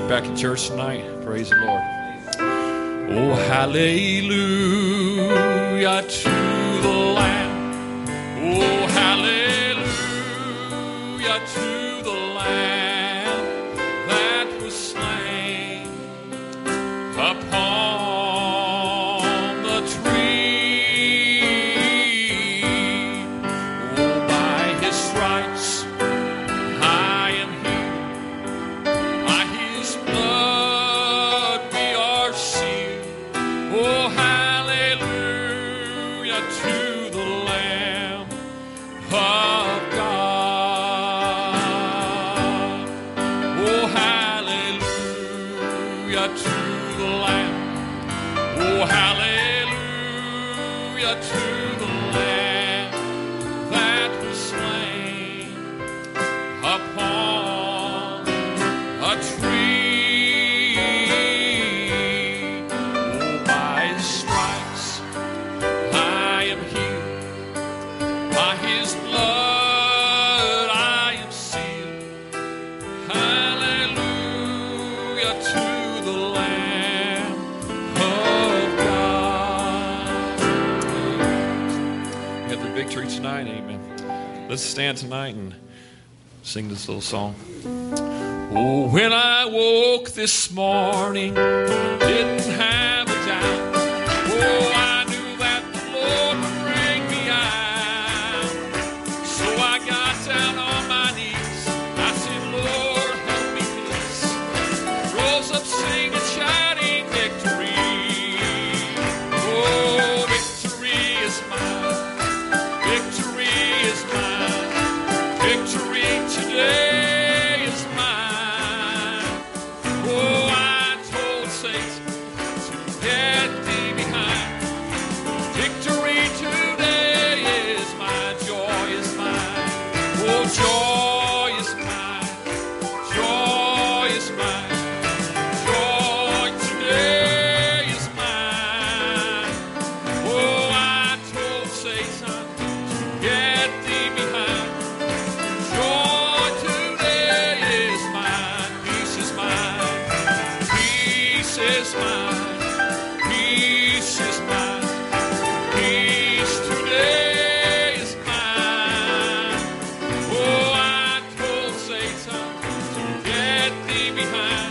Back in church tonight. Praise the Lord. Oh, hallelujah to the Lamb. Oh, hallelujah to the Lamb that was slain upon the tree. Oh, by his stripes I am healed. By his blood we are sealed. Oh, hallelujah to the Lamb of God. Oh, hallelujah to the Lamb. Oh, hallelujah to the Lamb that was slain upon a tree. Oh, by his stripes I am healed. By his blood I am sealed. Hallelujah to the Lamb of God. We have the victory tonight, amen. Let's stand tonight and sing this little song. Oh, when I woke this morning, didn't have a doubt. Oh, I knew that the Lord would bring me out. So I got down on my knees. I said, Lord, help me please. Rose up singing, shouting victory. Oh, victory is mine. Victory is mine. Victory today is mine. Oh, I told Satan to get thee behind. Victory today is mine. Joy is mine. Oh, joy is mine. Joy is mine. Joy today is mine. Oh, I told Satan to get thee behind. Joy today is mine. Peace is mine. Peace is mine. Peace is mine. Peace today is mine. Oh, I told Satan to get thee behind.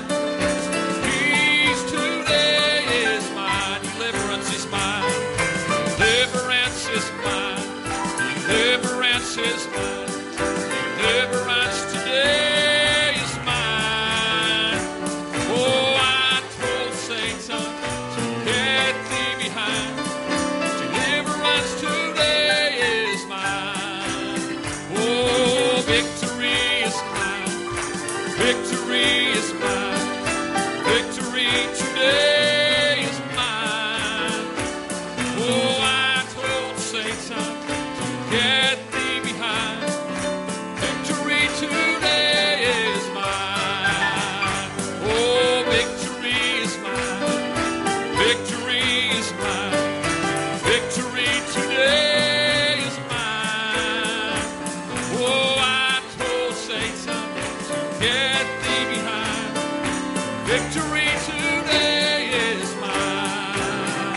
Peace today is mine. Deliverance is mine. Deliverance is mine. Deliverance is mine. Deliverance today is mine. Oh, I told Satan to get thee behind. Deliverance today is mine. Oh, victory is mine. Victory is mine. Victory today is mine. Oh, I told Satan to get thee behind. Victory today is mine. Oh, victory is mine. Victory is mine. Victory today is mine. Oh, I told Satan to get thee behind. Victory today is mine.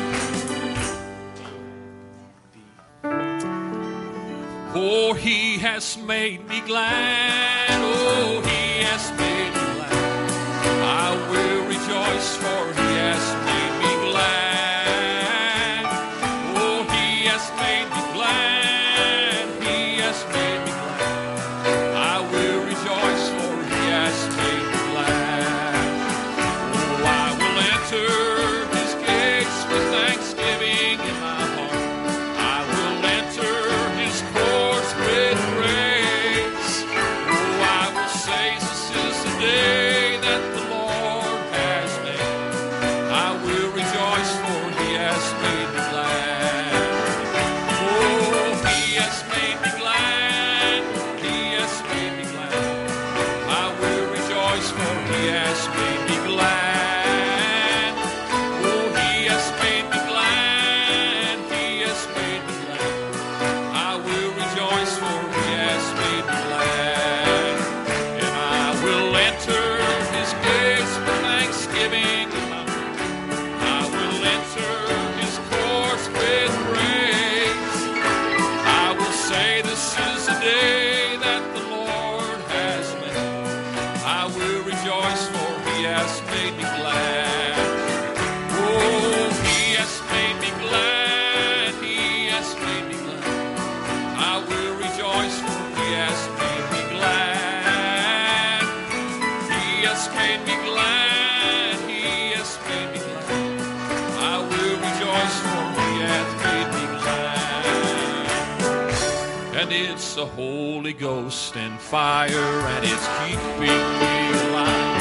Oh, he has made me glad. Oh, he has made me glad. I will rejoice, for he has made me glad. Oh, he has made me glad. He has made me glad. I will rejoice, for he has made me glad. Oh, I will enter his gates with thanksgiving in my heart. I will enter his courts with praise. Oh, I will say, this is the day that the Lord has made. it's the Holy Ghost and fire, and it's keeping me alive.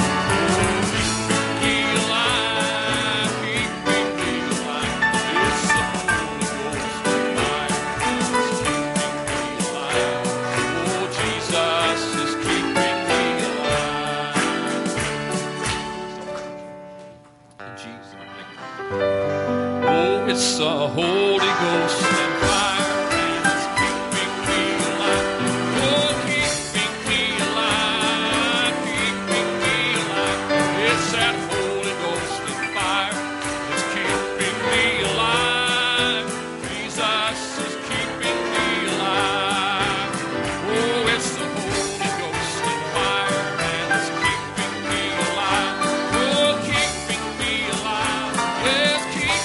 It's the Holy Ghost and fire, and it's keeping me alive. Oh, keeping me alive, keeping me alive. It's that Holy Ghost and fire, it's keeping me alive. Jesus is keeping me alive. Oh, it's the Holy Ghost and fire, and it's keeping me alive. Oh, keeping me alive. It's keeping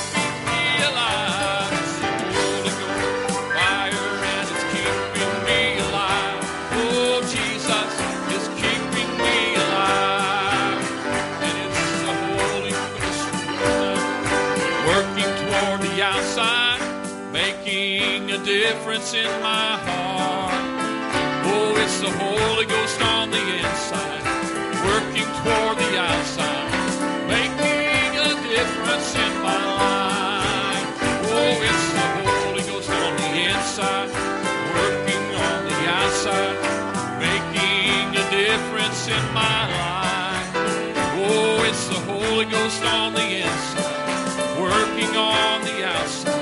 difference in my heart. Oh, it's the Holy Ghost on the inside, working toward the outside, making a difference in my life. Oh, it's the Holy Ghost on the inside, working on the outside, making a difference in my life. Oh, it's the Holy Ghost on the inside, working on the outside,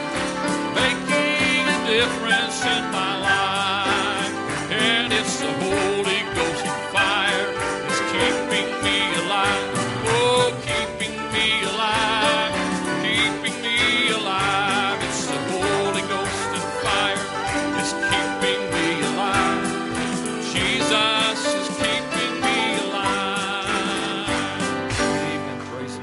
difference in my life, and it's the Holy Ghost and fire. It's keeping me alive. Oh, keeping me alive, keeping me alive. It's the Holy Ghost and fire. It's keeping me alive. Jesus is keeping me alive. Amen. Praise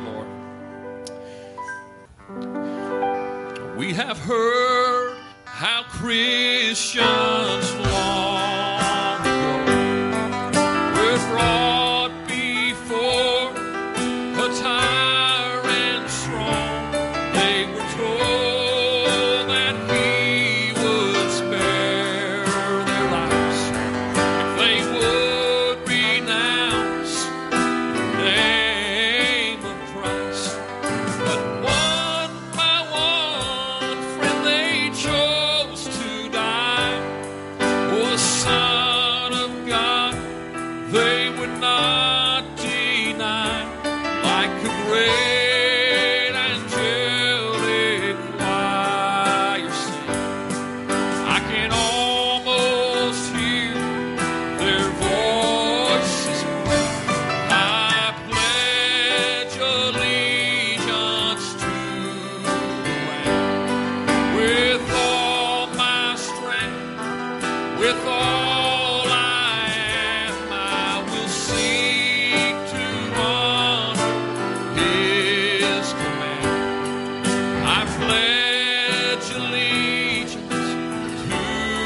the Lord. We have heard how Christians long ago were brought before a tyrant strong. They were told that he would spare their lives if they would renounce the name of Christ. But one by one, friend, they chose to die. Oh, the Son of God they would not deny. Like a great angelic choir sing, I can almost hear their voices. I pledge allegiance to the Lamb. With all my strength, with all I am, I will seek to honor His command. I pledge allegiance to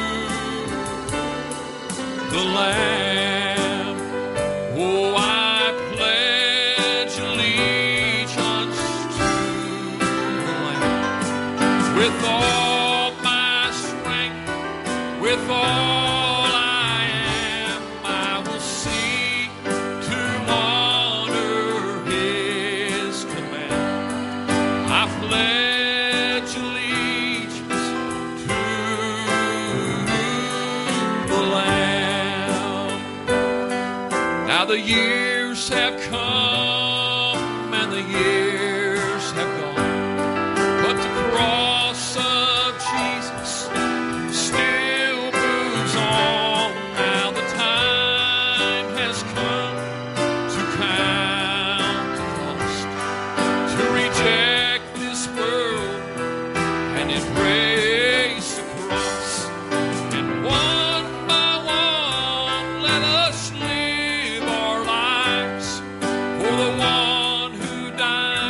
the Lamb. Oh, I pledge allegiance to the Lamb. With all my strength, with all I am, I will seek to honor His command. I pledge allegiance to the Lamb. Now the years have come and the years have gone, but the cross of Jesus still moves on. Now the time has come to count the cost, to reject this world and embrace the cross. And one by one, let us live our lives for the one who died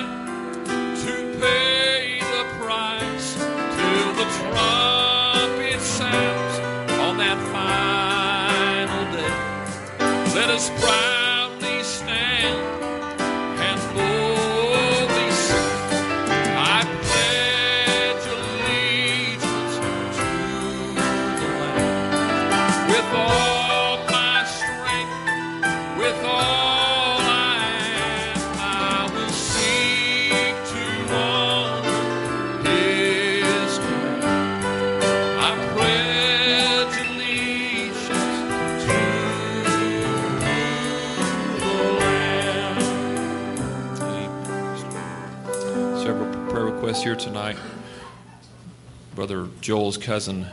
prayer requests here tonight. Brother Joel's cousin,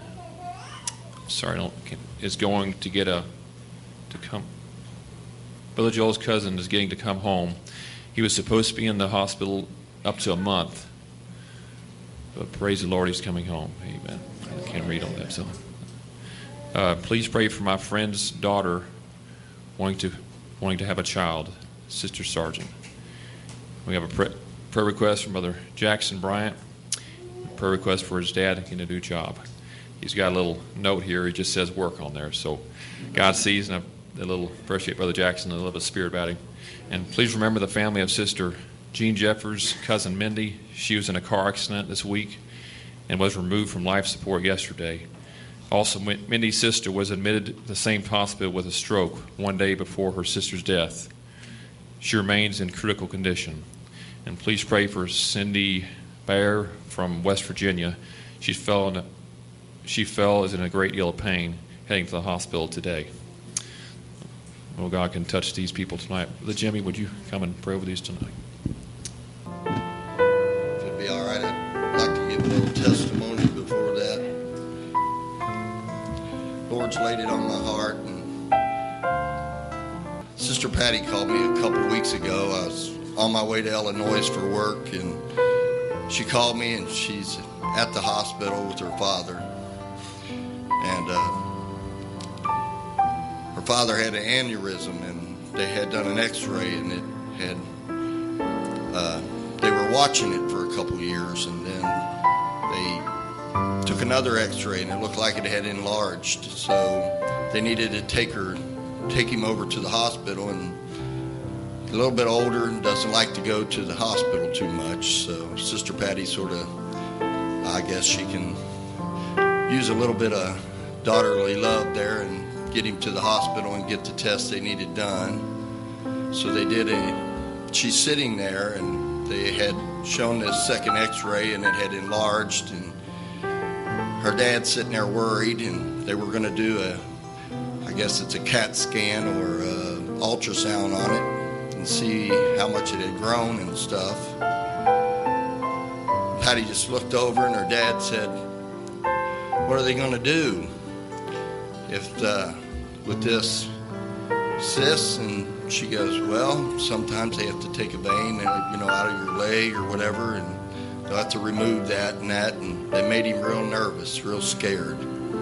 is going to come. Brother Joel's cousin is getting to come home. He was supposed to be in the hospital up to a month, but praise the Lord, he's coming home. Amen. I can't read all that, so please pray for my friend's daughter wanting to have a child, Sister Sargent. We have a prayer request from Brother Jackson Bryant. A prayer request for his dad getting a new job. He's got a little note here. He just says work on there. So God sees, and I appreciate Brother Jackson, a little bit of spirit about him. And please remember the family of Sister Jean Jeffers' cousin Mindy. She was in a car accident this week and was removed from life support yesterday. Also, Mindy's sister was admitted to the same hospital with a stroke one day before her sister's death. She remains in critical condition. And please pray for Cindy Baer from West Virginia. She is in a great deal of pain heading to the hospital today. Oh, God can touch these people tonight. Brother Jimmy, would you come and pray over these tonight? If it'd be all right, I'd like to give a little testimony before that. Lord's laid it on my heart. And Sister Patty called me a couple of weeks ago. I was on my way to Illinois for work, and she called me, and she's at the hospital with her father. And her father had an aneurysm, and they had done an x-ray, and it had they were watching it for a couple years, and then they took another x-ray, and it looked like it had enlarged. So they needed to take him over to the hospital, and a little bit older and doesn't like to go to the hospital too much. So Sister Patty sort of, I guess she can use a little bit of daughterly love there and get him to the hospital and get the tests they needed done. So they did she's sitting there, and they had shown this second x-ray, and it had enlarged, and her dad's sitting there worried, and they were going to do I guess it's a CAT scan or ultrasound on it and see how much it had grown and stuff. Patty just looked over, and her dad said, "What are they going to do with this cyst?" And she goes, "Well, sometimes they have to take a vein, out of your leg or whatever, and they'll have to remove that and that." And they made him real nervous, real scared.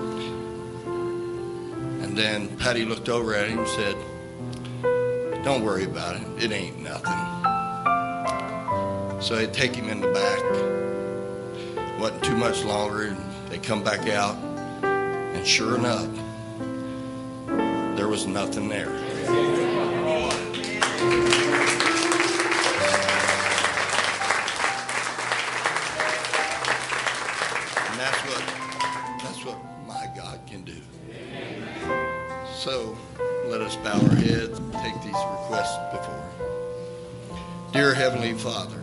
And then Patty looked over at him and said, "Don't worry about it. It ain't nothing." So they take him in the back. Wasn't too much longer, and they come back out, and sure enough, there was nothing there. And that's what my God can do. So let us bow our heads and take these requests before Him. Dear Heavenly Father,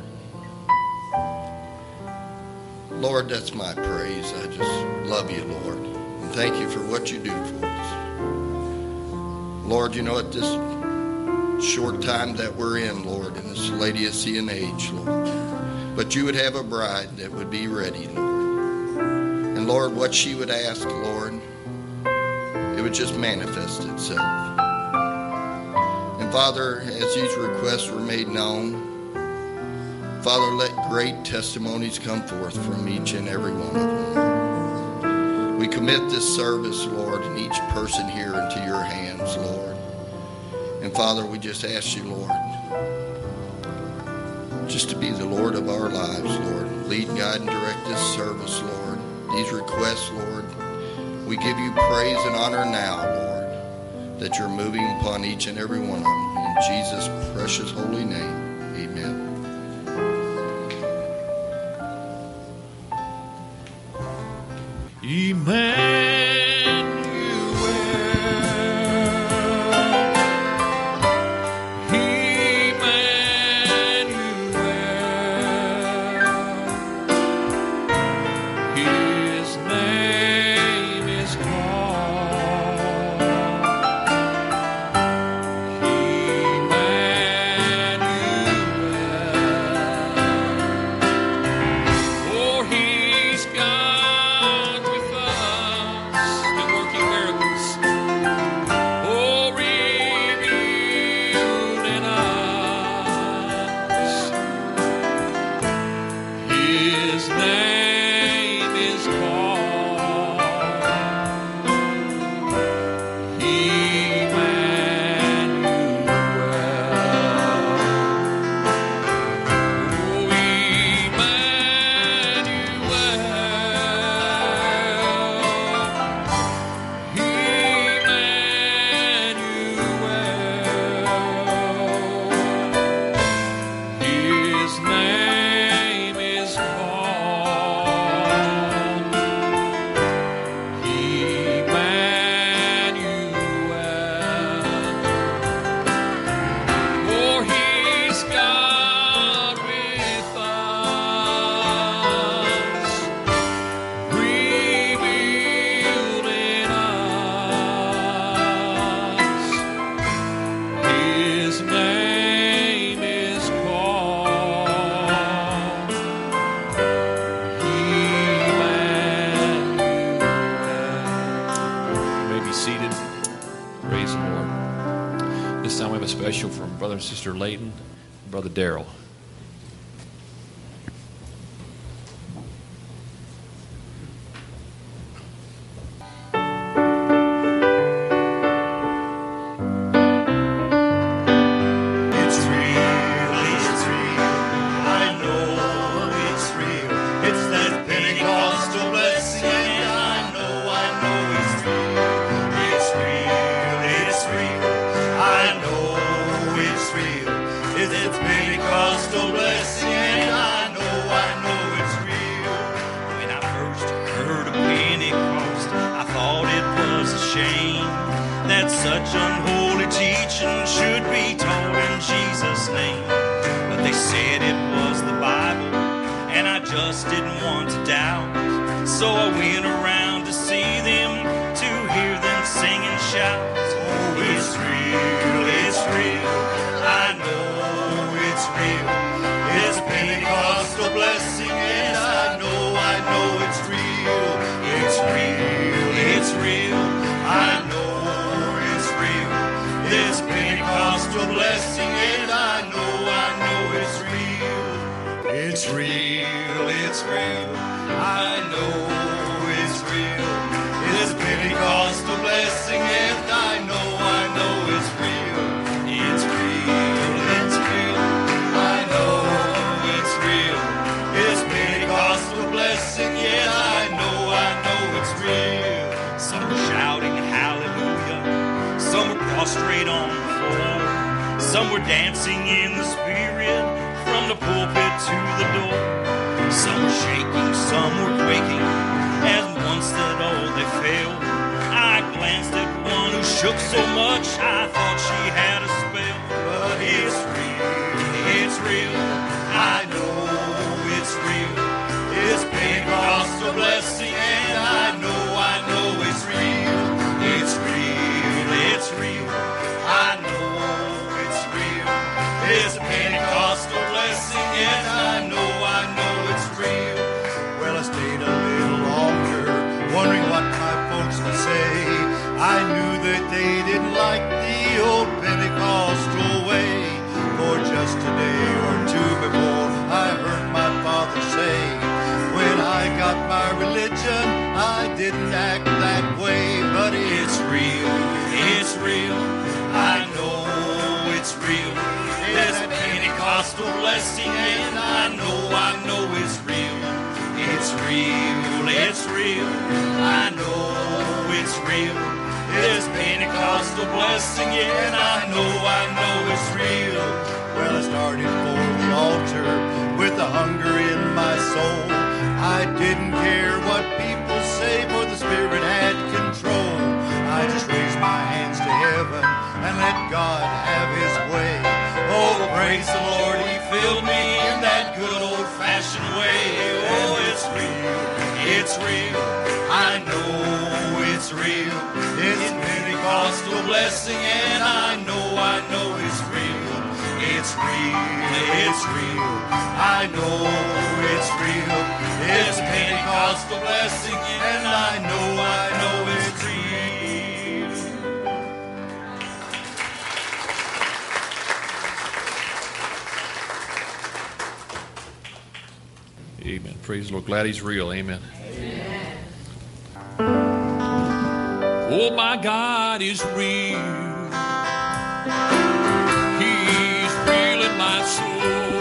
Lord, that's my praise. I just love you, Lord. And thank you for what you do for us. Lord, at this short time that we're in, Lord, in this Laodicean age, Lord, but you would have a bride that would be ready, Lord. And Lord, what she would ask, Lord, it would just manifest itself. And Father, as these requests were made known, Father, let great testimonies come forth from each and every one of them. We commit this service, Lord, and each person here into your hands, Lord. And Father, we just ask you, Lord, just to be the Lord of our lives, Lord. Lead, guide, and direct this service, Lord. These requests, Lord, we give you praise and honor now, Lord, that you're moving upon each and every one of them. In Jesus' precious holy name, amen. His name is called Special from Brother and Sister Layton and Brother Darrell. Such unholy teaching should be taught in Jesus' name. But they said it was the Bible, and I just didn't want to doubt. So I went around to see them, to hear them sing and shout. Oh, it's real, it's real. I know it's real. It's a Pentecostal blessing, and I know it's real. It's real, it's real. I know. This Pentecostal blessing, and I know it's real. It's real, it's real. I know it's real. This Pentecostal blessing, and I know it's real. It's real, it's real. I know it's real. This Pentecostal blessing, yeah, I know it's real. Some are shouting hallelujah. Some were prostrate on the floor. Some were dancing in the spirit from the pulpit to the door. Some were shaking, some were quaking, as one said, oh, they fell. I glanced at one who shook so much I thought she had a spell. But it's real, I know it's real. It's Pentecostal blessing, and I know it's real. It's real, it's real. I know it's real. It's a Pentecostal blessing, and I know it's real. Well, I stayed a little longer, wondering what my folks would say. I knew that they didn't like the old Pentecostal way. For just a day or two before, I heard my father say, when I got my religion, I didn't act that way. But it's real, it's real. I know it's real. It's a Pentecostal blessing, and I know it's real. It's real, it's real. I know it's real. It's Pentecostal blessing, and I know it's real. Well, I started for the altar with a hunger in my soul. I didn't care what people say, for the Spirit had control. I just raised my hands to heaven and let God have His way. Oh, praise the Lord, He filled me in that good old-fashioned way. Oh, it's real, it's real. I know it's real. It's Pentecostal blessing, and I know it's real. It's real, it's real. I know it's real. It's Pentecostal blessing, and I know it's real. Amen. Praise the Lord. Glad He's real. Amen. Oh, my God is real. He's real in my soul.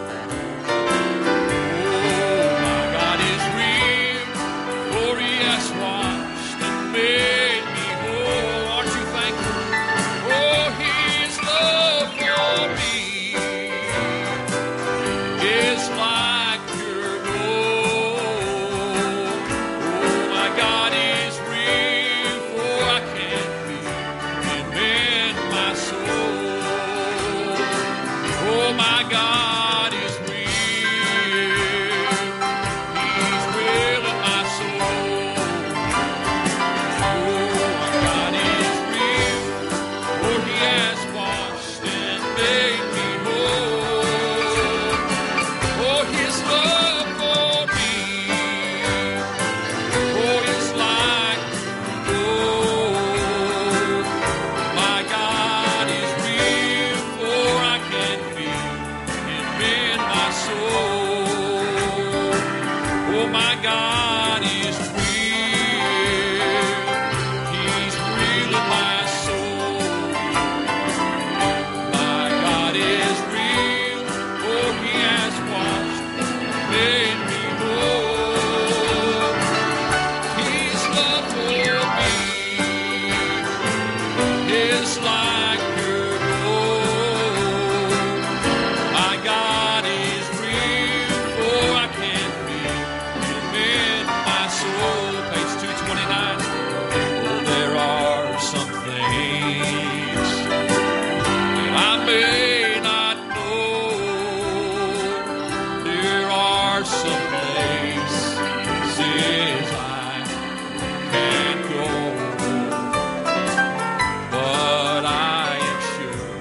Oh, my God is real. For He has washed and made me whole. Aren't you thankful? Oh, His love for me is like pure gold. Oh, my God is real, for I can feel Him in my soul. Oh, my God is real. He's real in my soul. Oh, my God is real, for He has washed and made me whole. Oh, His love for me, oh, is like gold. My God is real, for I can feel Him in my soul. Oh, my God is real. He's real in my soul. My God is real, for He has washed, made me whole. His love for me is like pure gold. My God is real, for I can feel Him in my soul. Page 229. Oh, there are some things that I may not know. There are some places I can't go, but I am sure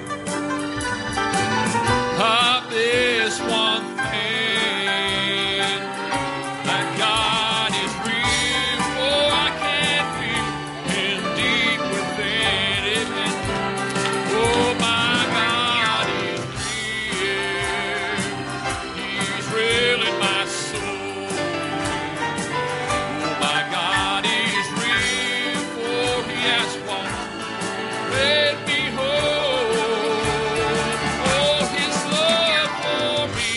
of this one thing, that God is real, for I can feel Him deep within it. Oh, my God is real. He's real in my soul. Oh, my God is real, for He has washed, made me whole. Oh, His love for me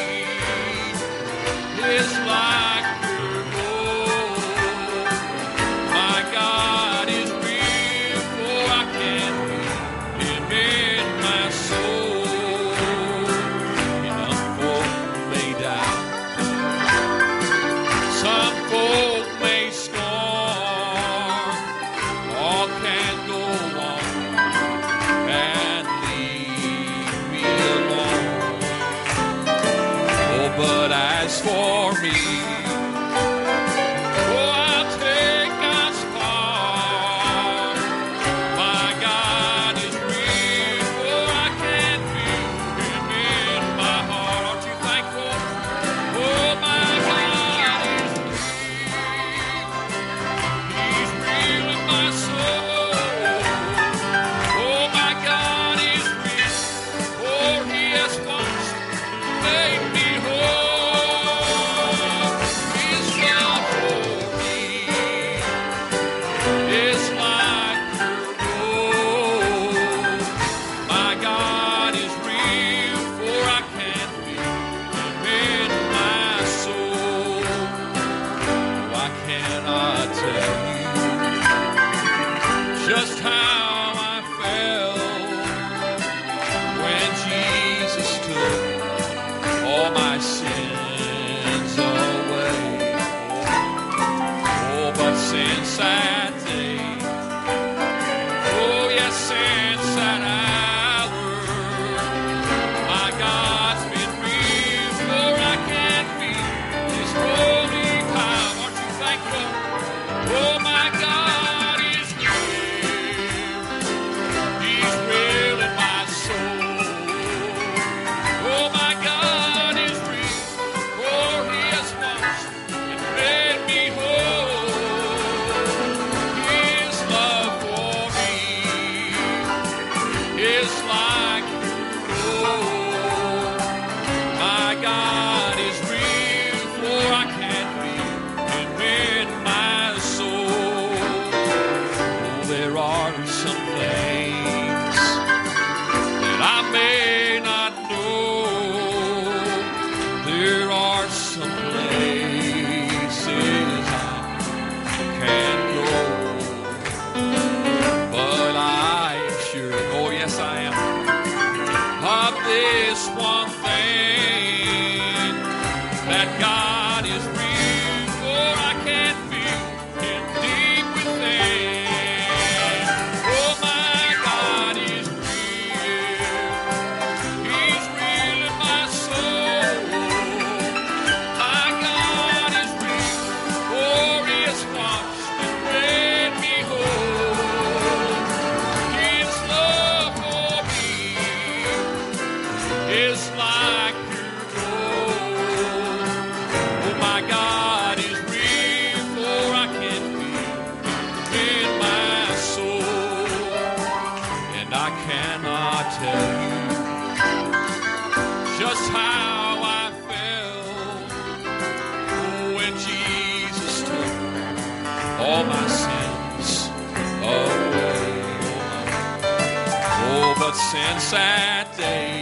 is like pure gold. My God is real, for I can feel Him in my soul. Young folk may die, some folk may scorn, all can go on and leave me alone. Oh, but as for me, oh, I'll take God's part. My God is real, for I can feel Him in my heart. Aren't you thankful? Oh, my God is real. He's real in my soul. Oh, my God is real, for He has washed, made me whole. His love for me is like pure gold. My God is real, for I can feel Him in my soul. I cannot tell you just how I felt when Jesus took all my sins away. Oh, but since that day, oh, yes, since that hour, my God's been real, for I can feel His holy power. Aren't you thankful? Oh, my God is real. He's real in my soul. Oh, my God is real, for He has washed and made me whole. God is real, for I can feel Him deep within. Oh, my God is real. He's real in my soul. My God is real, for He has washed and made me whole. His love for me is like pure gold. Oh, my God is real, for I can feel in my soul. And I cannot tell you just how I felt when Jesus took all my sins away. Oh, but since that day,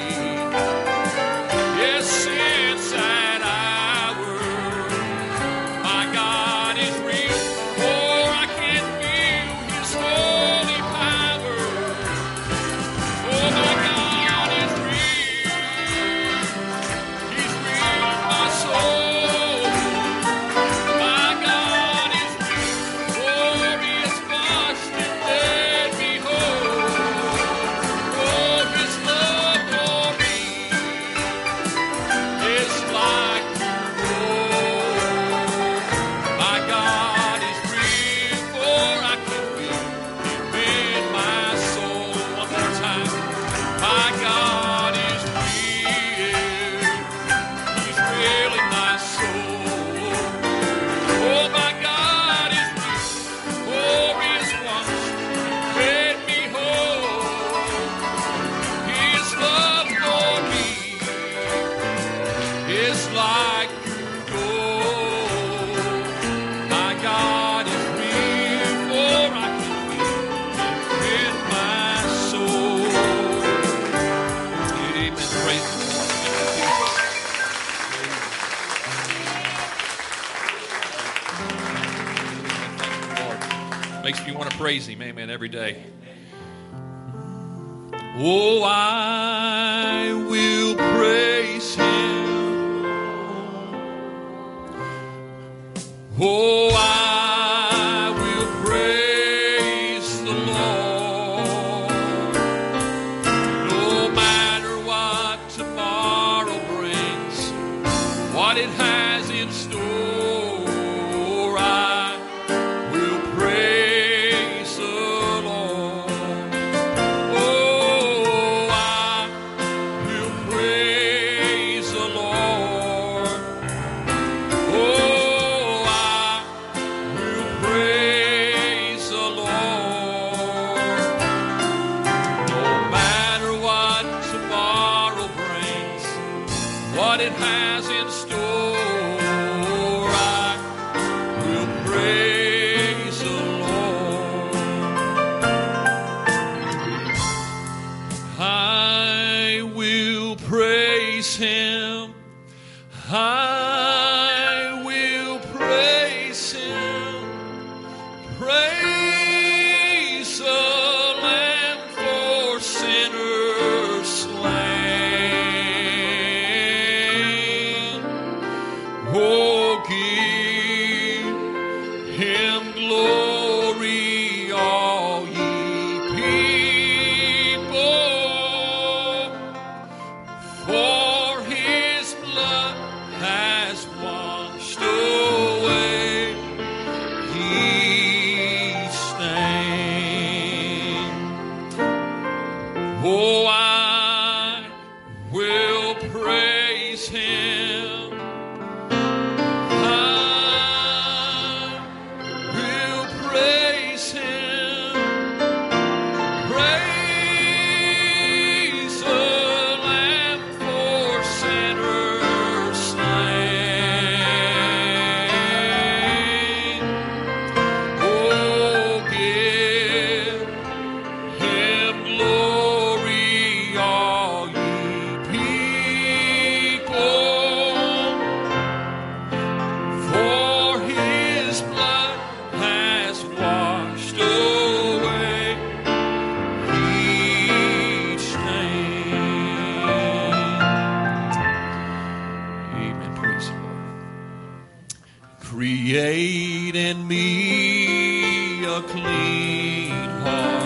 yes, since that hour, my God is real, for I can feel His holy power. Oh, my God is real. He's real in my soul. My God is real, for He has washed and made me whole. Oh, His love for me is like pure gold. My God is real, for I can feel Him in my soul. One more time. My God is real. He's real in my soul. Oh, my God is real, for He has washed and made me whole. His love for me is like pure gold. My God is real, for I can feel Him in my soul. Amen. Praise the Lord. Thank you, Lord. Makes me want to praise Him, amen, every day. Oh, I will praise Him. Oh, I will praise the Lord. No matter what tomorrow brings, what it has in store, I will praise the Lord. Oh, I will praise the Lord. Oh, I will praise the Lord. No matter what tomorrow brings, what it has in store, I will praise the Lord. I will praise Him. I will praise Him. Praise the Lamb for sinners slain. Oh, give Him glory, all ye people, for His blood has washed away His stain. Oh, I will praise Him. I Create in me a clean heart.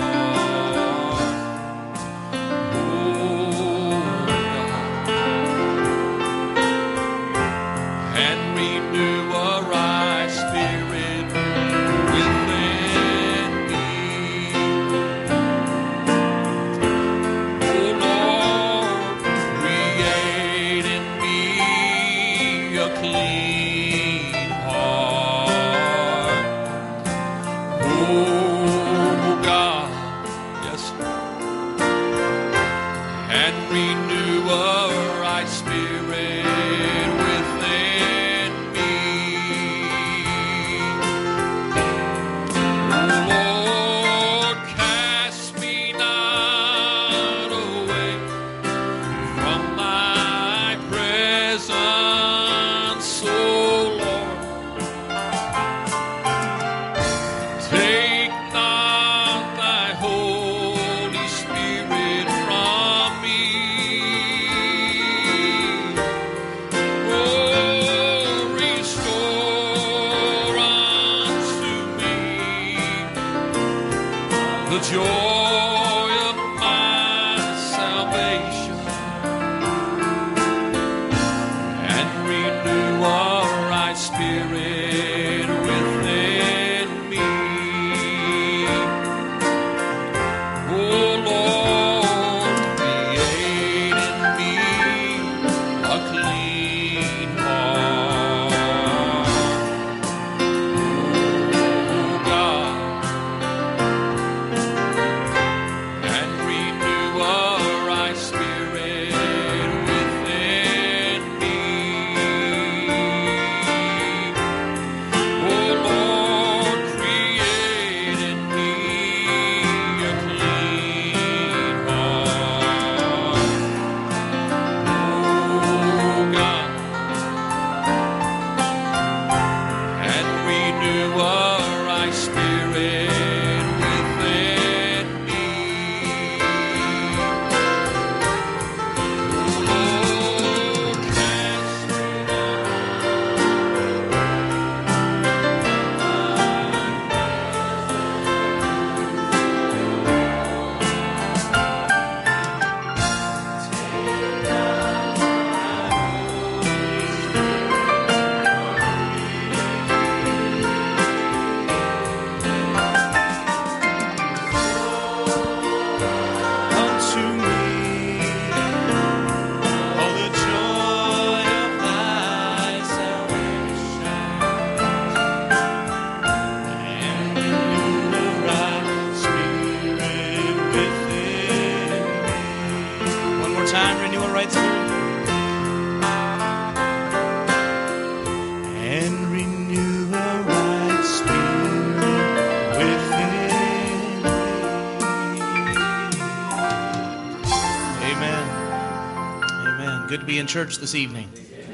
In church this evening.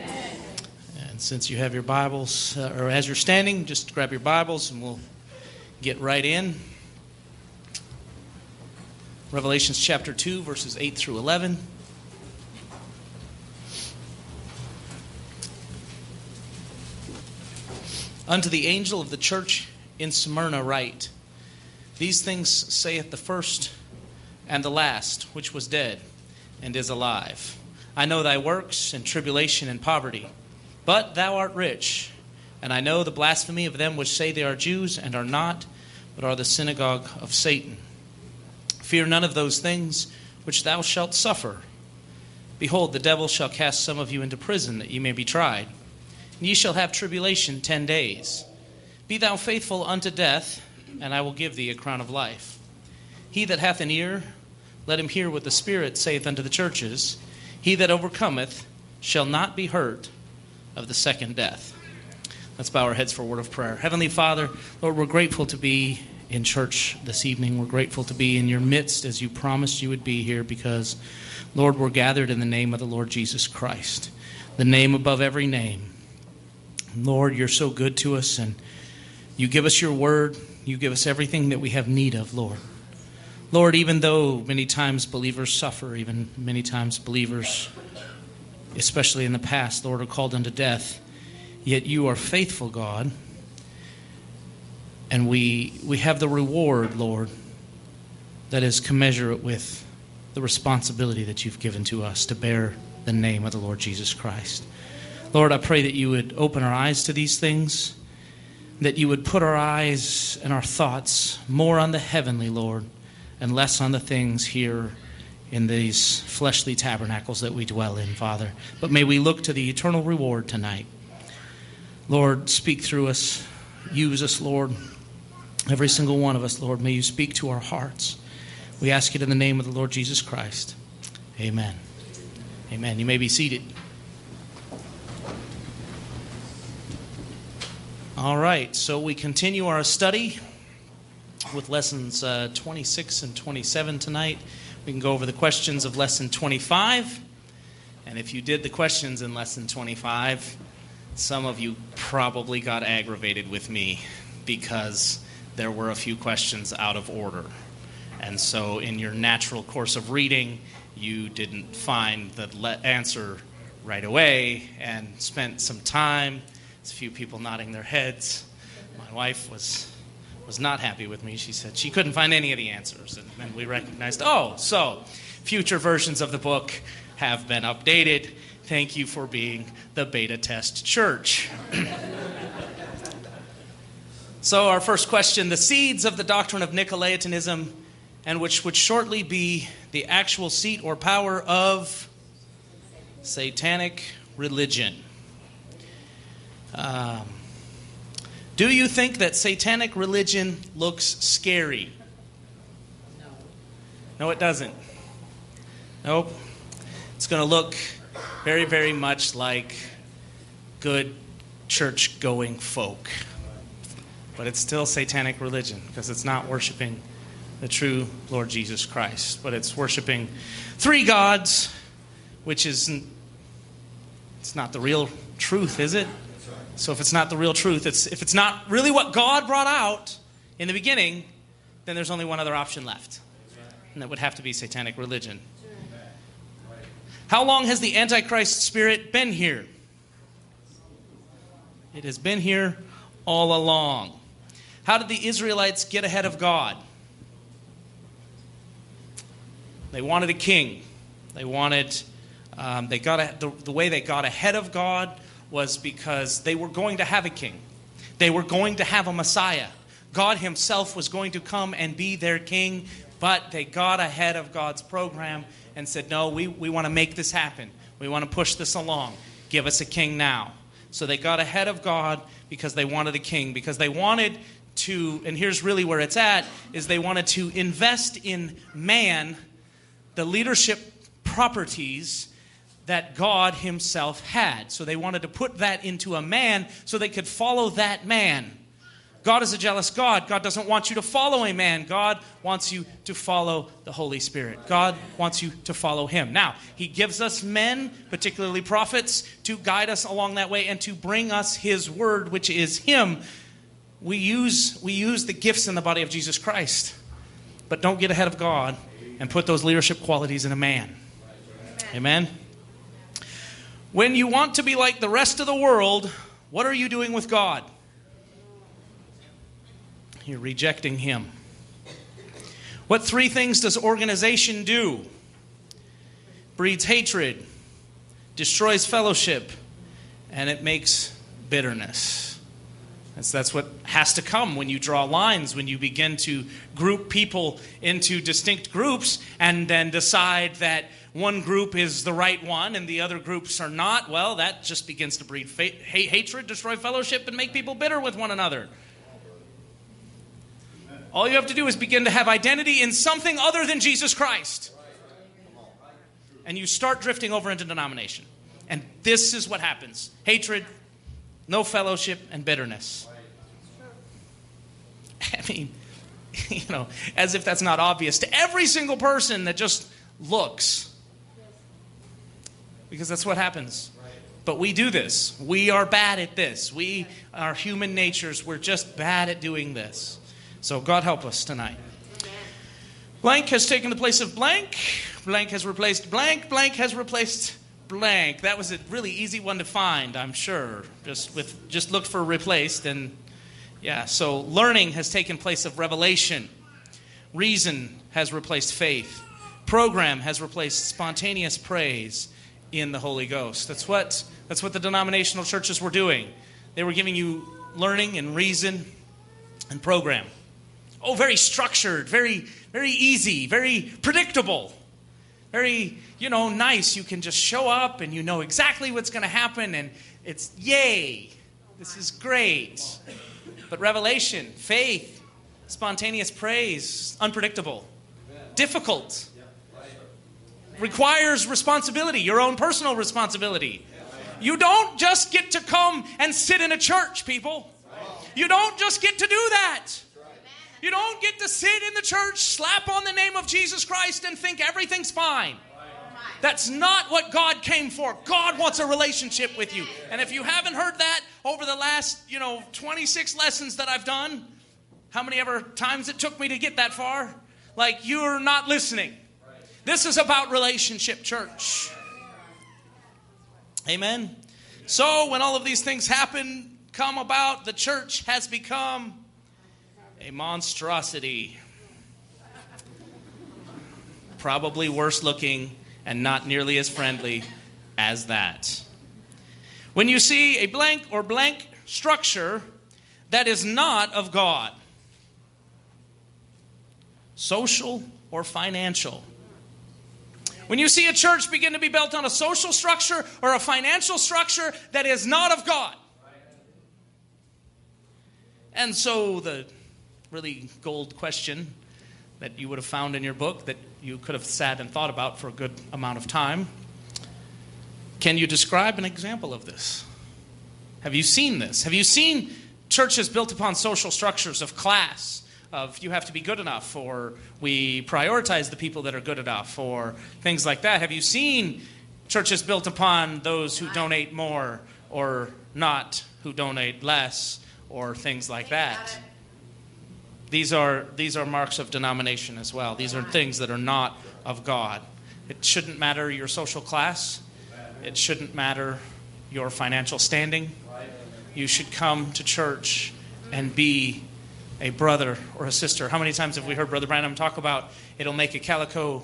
And since you have your Bibles, or as you're standing, just grab your Bibles and we'll get right in. Revelations chapter 2, verses 8 through 11. Unto the angel of the church in Smyrna write, These things saith the first and the last, which was dead and is alive. I know thy works and tribulation and poverty, but thou art rich. And I know the blasphemy of them which say they are Jews and are not, but are the synagogue of Satan. Fear none of those things which thou shalt suffer. Behold, the devil shall cast some of you into prison, that ye may be tried. And ye shall have tribulation 10 days. Be thou faithful unto death, and I will give thee a crown of life. He that hath an ear, let him hear what the Spirit saith unto the churches. He that overcometh shall not be hurt of the second death. Let's bow our heads for a word of prayer. Heavenly Father, Lord, we're grateful to be in church this evening. We're grateful to be in your midst as you promised you would be here because, Lord, we're gathered in the name of the Lord Jesus Christ, the name above every name. Lord, you're so good to us, and you give us your word. You give us everything that we have need of, Lord. Lord, even though many times believers suffer, even many times believers, especially in the past, Lord, are called unto death, Yet you are faithful, God. And we have the reward, Lord, that is commensurate with the responsibility that you've given to us to bear the name of the Lord Jesus Christ. Lord, I pray that you would open our eyes to these things, that you would put our eyes and our thoughts more on the heavenly, Lord, and less on the things here in these fleshly tabernacles that we dwell in, Father. But may we look to the eternal reward tonight. Lord, speak through us. Use us, Lord. Every single one of us, Lord, may you speak to our hearts. We ask it in the name of the Lord Jesus Christ. Amen. Amen. You may be seated. All right, so we continue our study with lessons 26 and 27 tonight. We can go over the questions of lesson 25. And if you did the questions in lesson 25, some of you probably got aggravated with me because there were a few questions out of order. And so in your natural course of reading, you didn't find the answer right away and spent some time. There's a few people nodding their heads. My wife was not happy with me. She said she couldn't find any of the answers. And then we recognized, so future versions of the book have been updated. Thank you for being the beta test church. So our first question, the seeds of the doctrine of Nicolaitanism, and which would shortly be the actual seat or power of satanic religion. Do you think that satanic religion looks scary? No, it doesn't. Nope. It's going to look very, very much like good church-going folk. But it's still satanic religion because it's not worshiping the true Lord Jesus Christ. But it's worshiping three gods, which it's not the real truth, is it? So if it's not the real truth, if it's not really what God brought out in the beginning, then there's only one other option left. And that would have to be satanic religion. How long has the Antichrist spirit been here? It has been here all along. How did the Israelites get ahead of God? They wanted a king. The way they got ahead of God was because they were going to have a king. They were going to have a Messiah. God himself was going to come and be their king, but they got ahead of God's program and said, no, we want to make this happen. We want to push this along. Give us a king now. So they got ahead of God because they wanted a king, because they wanted to, and here's really where it's at, is they wanted to invest in man the leadership properties that God himself had. So they wanted to put that into a man so they could follow that man. God is a jealous God. God doesn't want you to follow a man. God wants you to follow the Holy Spirit. God wants you to follow him. Now, he gives us men, particularly prophets, to guide us along that way and to bring us his word, which is him. We use the gifts in the body of Jesus Christ, but don't get ahead of God and put those leadership qualities in a man. Amen? When you want to be like the rest of the world, what are you doing with God? You're rejecting him. What three things does organization do? Breeds hatred, destroys fellowship, and it makes bitterness. That's what has to come when you draw lines, when you begin to group people into distinct groups and then decide that one group is the right one and the other groups are not. Well, that just begins to breed hatred, destroy fellowship, and make people bitter with one another. All you have to do is begin to have identity in something other than Jesus Christ. And you start drifting over into denomination. And this is what happens. Hatred, no fellowship, and bitterness. I mean, as if that's not obvious to every single person that just looks. Because that's what happens. But we do this. We are bad at this. Our human natures, we're just bad at doing this. So God help us tonight. Blank has taken the place of blank. Blank has replaced blank. Blank has replaced blank. That was a really easy one to find, I'm sure. Just looked for replaced, and yeah. So learning has taken place of revelation. Reason has replaced faith. Program has replaced spontaneous praise in the Holy Ghost. That's what the denominational churches were doing. They were giving you learning and reason and program. Oh, very structured, very, very easy, very predictable, very, nice. You can just show up and you know exactly what's going to happen, and it's yay. This is great. But revelation, faith, spontaneous praise, unpredictable, difficult, requires responsibility, your own personal responsibility. You don't just get to come and sit in a church, people. You don't just get to do that. You don't get to sit in the church, slap on the name of Jesus Christ, and think everything's fine. That's not what God came for. God wants a relationship with you. And if you haven't heard that over the last, 26 lessons that I've done, how many ever times it took me to get that far? Like, you're not listening. This is about relationship, church. Amen. So when all of these things come about, the church has become a monstrosity. Probably worse looking and not nearly as friendly as that. When you see a blank or blank structure that is not of God, social or financial. When you see a church begin to be built on a social structure or a financial structure that is not of God. And so the really gold question that you would have found in your book that you could have sat and thought about for a good amount of time. Can you describe an example of this? Have you seen this? Have you seen churches built upon social structures of class, of you have to be good enough, or we prioritize the people that are good enough, or things like that? Have you seen churches built upon those who donate more or not, who donate less, or things like that? These are marks of denomination as well. These are things that are not of God. It shouldn't matter your social class. It shouldn't matter your financial standing. You should come to church and be a brother or a sister. How many times have we heard Brother Branham talk about it'll make a calico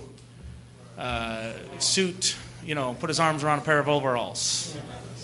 suit, put his arms around a pair of overalls.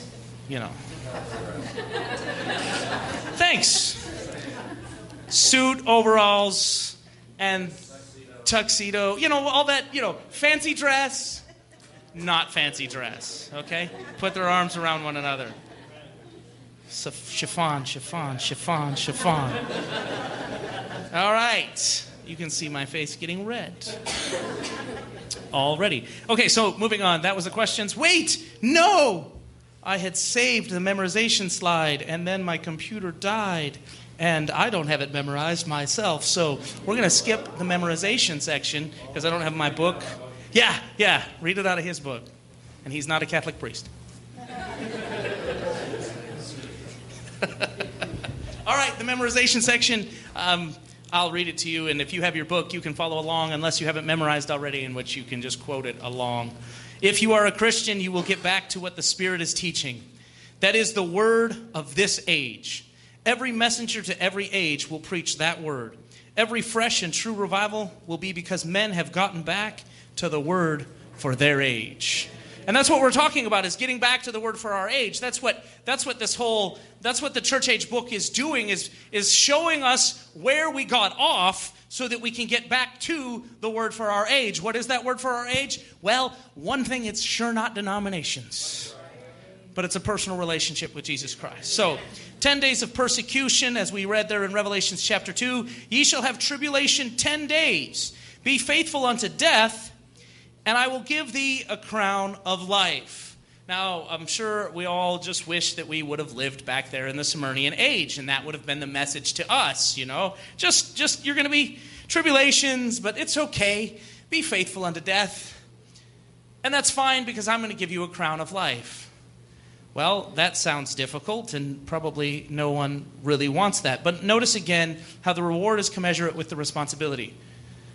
Thanks. Suit, overalls, and tuxedo. All that, fancy dress. Not fancy dress, okay? Put their arms around one another. Chiffon, chiffon, chiffon, chiffon. All right. You can see my face getting red already. Okay, so moving on. That was the questions. Wait! No! I had saved the memorization slide, and then my computer died, and I don't have it memorized myself, so we're going to skip the memorization section because I don't have my book. Yeah, read it out of his book. And he's not a Catholic priest. All right, the memorization section. I'll read it to you, and if you have your book, you can follow along, unless you haven't memorized already, in which you can just quote it along. If you are a Christian, you will get back to what the Spirit is teaching. That is the word of this age. Every messenger to every age will preach that word. Every fresh and true revival will be because men have gotten back to the word for their age. And that's what we're talking about, is getting back to the word for our age. That's what the church age book is doing, is showing us where we got off so that we can get back to the word for our age. What is that word for our age? Well, one thing, it's sure not denominations, but it's a personal relationship with Jesus Christ. So, 10 days of persecution, as we read there in Revelation chapter 2. Ye shall have tribulation 10 days. Be faithful unto death, and I will give thee a crown of life. Now, I'm sure we all just wish that we would have lived back there in the Smyrnian age, and that would have been the message to us, Just you're going to be tribulations, but it's okay. Be faithful unto death. And that's fine, because I'm going to give you a crown of life. Well, that sounds difficult, and probably no one really wants that. But notice again how the reward is commensurate with the responsibility.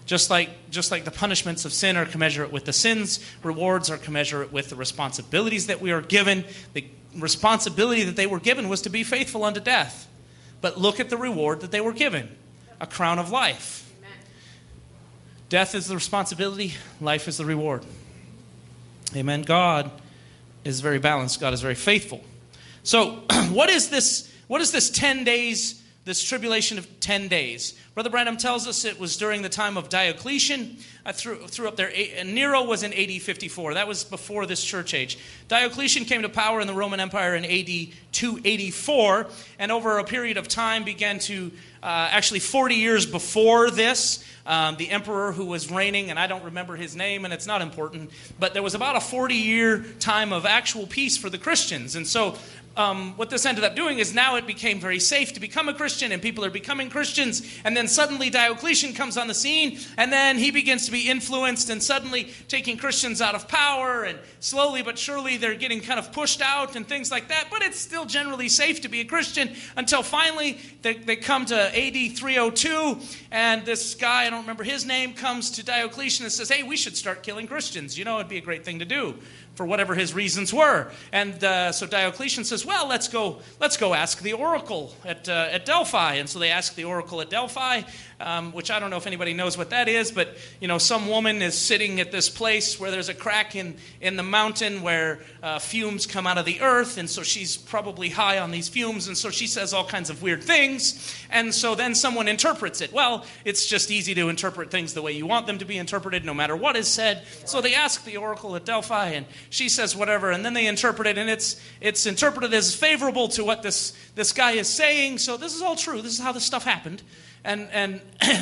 Just like the punishments of sin are commensurate with the sins, rewards are commensurate with the responsibilities that we are given. The responsibility that they were given was to be faithful unto death. But look at the reward that they were given, a crown of life. Amen. Death is the responsibility, life is the reward. Amen. God is very balanced. God is very faithful. So what is this 10 days, this tribulation of 10 days? Brother Branham tells us it was during the time of Diocletian. I threw up there. Nero was in AD 54. That was before this church age. Diocletian came to power in the Roman Empire in AD 284, and over a period of time began to, actually 40 years before this, the emperor who was reigning, and I don't remember his name, and it's not important, but there was about a 40-year time of actual peace for the Christians. And so what this ended up doing is now it became very safe to become a Christian, and people are becoming Christians. And then suddenly Diocletian comes on the scene, and then he begins to be influenced and suddenly taking Christians out of power, and slowly but surely they're getting kind of pushed out and things like that. But it's still generally safe to be a Christian until finally they come to AD 302, and this guy, I don't remember his name, comes to Diocletian and says, hey, we should start killing Christians. You know, it'd be a great thing to do, for whatever his reasons were. And so Diocletian says, well, let's go ask the oracle at Delphi. And so they ask the oracle at Delphi, which I don't know if anybody knows what that is, but some woman is sitting at this place where there's a crack in the mountain where fumes come out of the earth, and so she's probably high on these fumes, and so she says all kinds of weird things, and so then someone interprets it. Well, it's just easy to interpret things the way you want them to be interpreted, no matter what is said. So they ask the oracle at Delphi, and she says whatever, and then they interpret it, and it's interpreted as favorable to what this guy is saying. So this is all true. This is how this stuff happened, and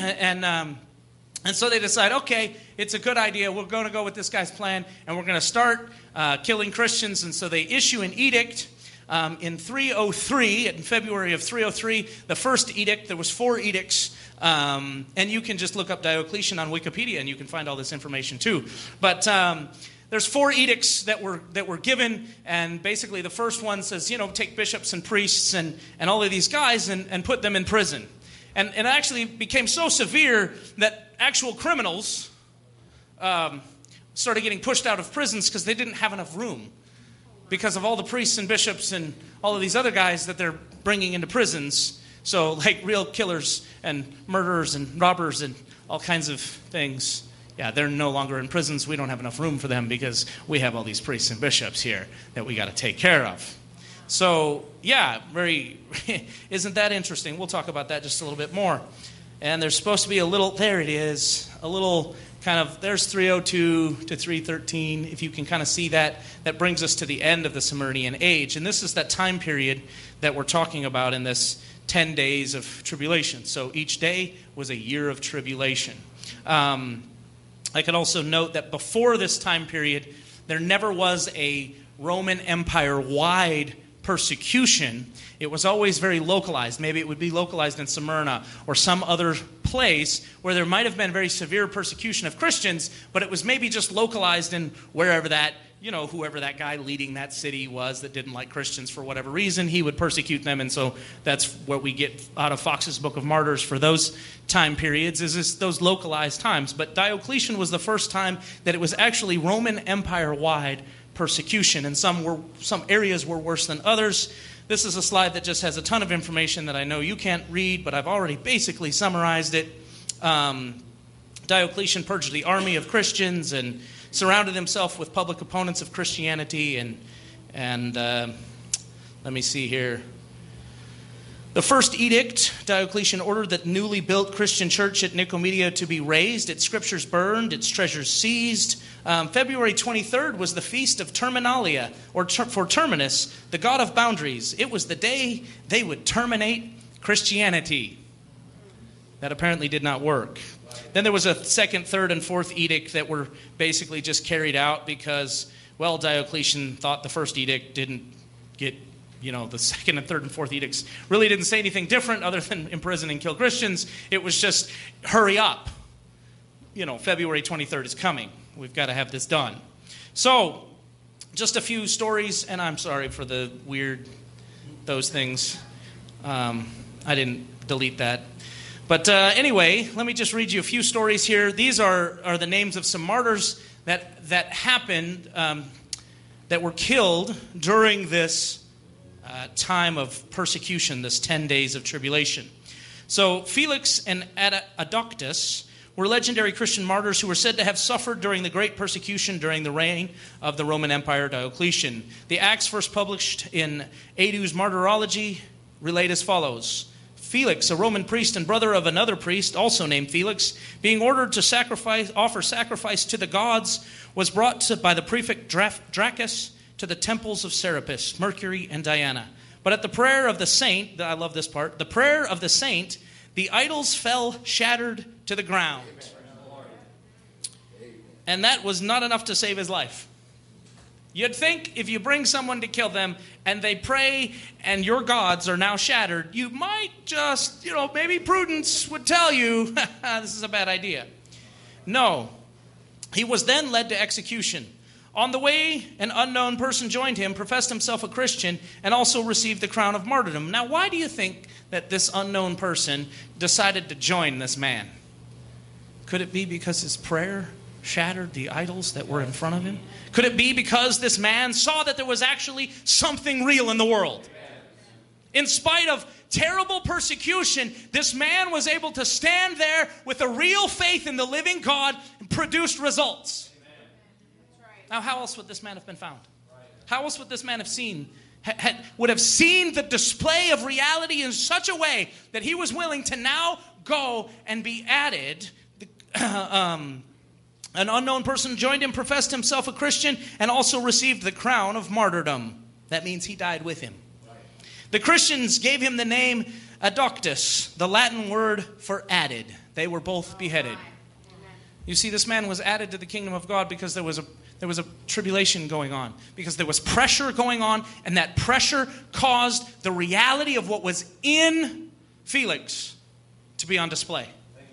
so they decide, okay, it's a good idea. We're going to go with this guy's plan, and we're going to start killing Christians. And so they issue an edict in 303, in February of 303. The first edict, there was 4 edicts, and you can just look up Diocletian on Wikipedia, and you can find all this information too. But there's 4 edicts that were given, and basically the first one says, take bishops and priests and all of these guys and put them in prison. And it actually became so severe that actual criminals started getting pushed out of prisons because they didn't have enough room because of all the priests and bishops and all of these other guys that they're bringing into prisons. So like real killers and murderers and robbers and all kinds of things. Yeah, they're no longer in prisons. We don't have enough room for them because we have all these priests and bishops here that we got to take care of. So, yeah, isn't that interesting? We'll talk about that just a little bit more. And there's supposed to be a little kind of, there's 302 to 313, if you can kind of see that. That brings us to the end of the Smyrnian age. And this is that time period that we're talking about in this 10 days of tribulation. So each day was a year of tribulation. I can also note that before this time period, there never was a Roman Empire-wide persecution. It was always very localized. Maybe it would be localized in Smyrna or some other place where there might have been very severe persecution of Christians, but it was maybe just localized in wherever that, whoever that guy leading that city was that didn't like Christians for whatever reason, he would persecute them. And so that's what we get out of Fox's Book of Martyrs for those time periods, is those localized times. But Diocletian was the first time that it was actually Roman Empire-wide persecution, and some areas were worse than others. This is a slide that just has a ton of information that I know you can't read, but I've already basically summarized it. Diocletian purged the army of Christians and surrounded himself with public opponents of Christianity. And let me see here. The first edict, Diocletian ordered that newly built Christian church at Nicomedia to be razed, its scriptures burned, its treasures seized. February 23rd was the feast of Terminalia, or for Terminus, the god of boundaries. It was the day they would terminate Christianity. That apparently did not work. Then there was a second, third, and fourth edict that were basically just carried out because, well, Diocletian thought the first edict didn't get, the second and third and fourth edicts really didn't say anything different other than imprison and kill Christians. It was just, hurry up. February 23rd is coming. We've got to have this done. So, just a few stories, and I'm sorry for those things. I didn't delete that. But anyway, let me just read you a few stories here. These are the names of some martyrs that happened, that were killed during this time of persecution, this 10 days of tribulation. So Felix and Adoctus were legendary Christian martyrs who were said to have suffered during the great persecution during the reign of the Roman Empire Diocletian. The Acts first published in Adu's Martyrology relate as follows. Felix, a Roman priest and brother of another priest, also named Felix, being ordered to offer sacrifice to the gods, was brought by the prefect Dracus to the temples of Serapis, Mercury, and Diana. But at the prayer of the saint, I love this part, the prayer of the saint, the idols fell shattered to the ground. And that was not enough to save his life. You'd think if you bring someone to kill them and they pray and your gods are now shattered, you might just, maybe prudence would tell you, this is a bad idea. No. He was then led to execution. On the way, an unknown person joined him, professed himself a Christian, and also received the crown of martyrdom. Now, why do you think that this unknown person decided to join this man? Could it be because his prayer shattered the idols that were in front of him? Could it be because this man saw that there was actually something real in the world? In spite of terrible persecution, this man was able to stand there with a real faith in the living God and produced results. Now, how else would this man have been found? How else would this man have seen? Would have seen the display of reality in such a way that he was willing to now go and be added. An unknown person joined him, professed himself a Christian, and also received the crown of martyrdom. That means he died with him. The Christians gave him the name Adoctus, the Latin word for added. They were both beheaded. You see, this man was added to the kingdom of God because there was a tribulation going on, because there was pressure going on, and that pressure caused the reality of what was in Felix to be on display.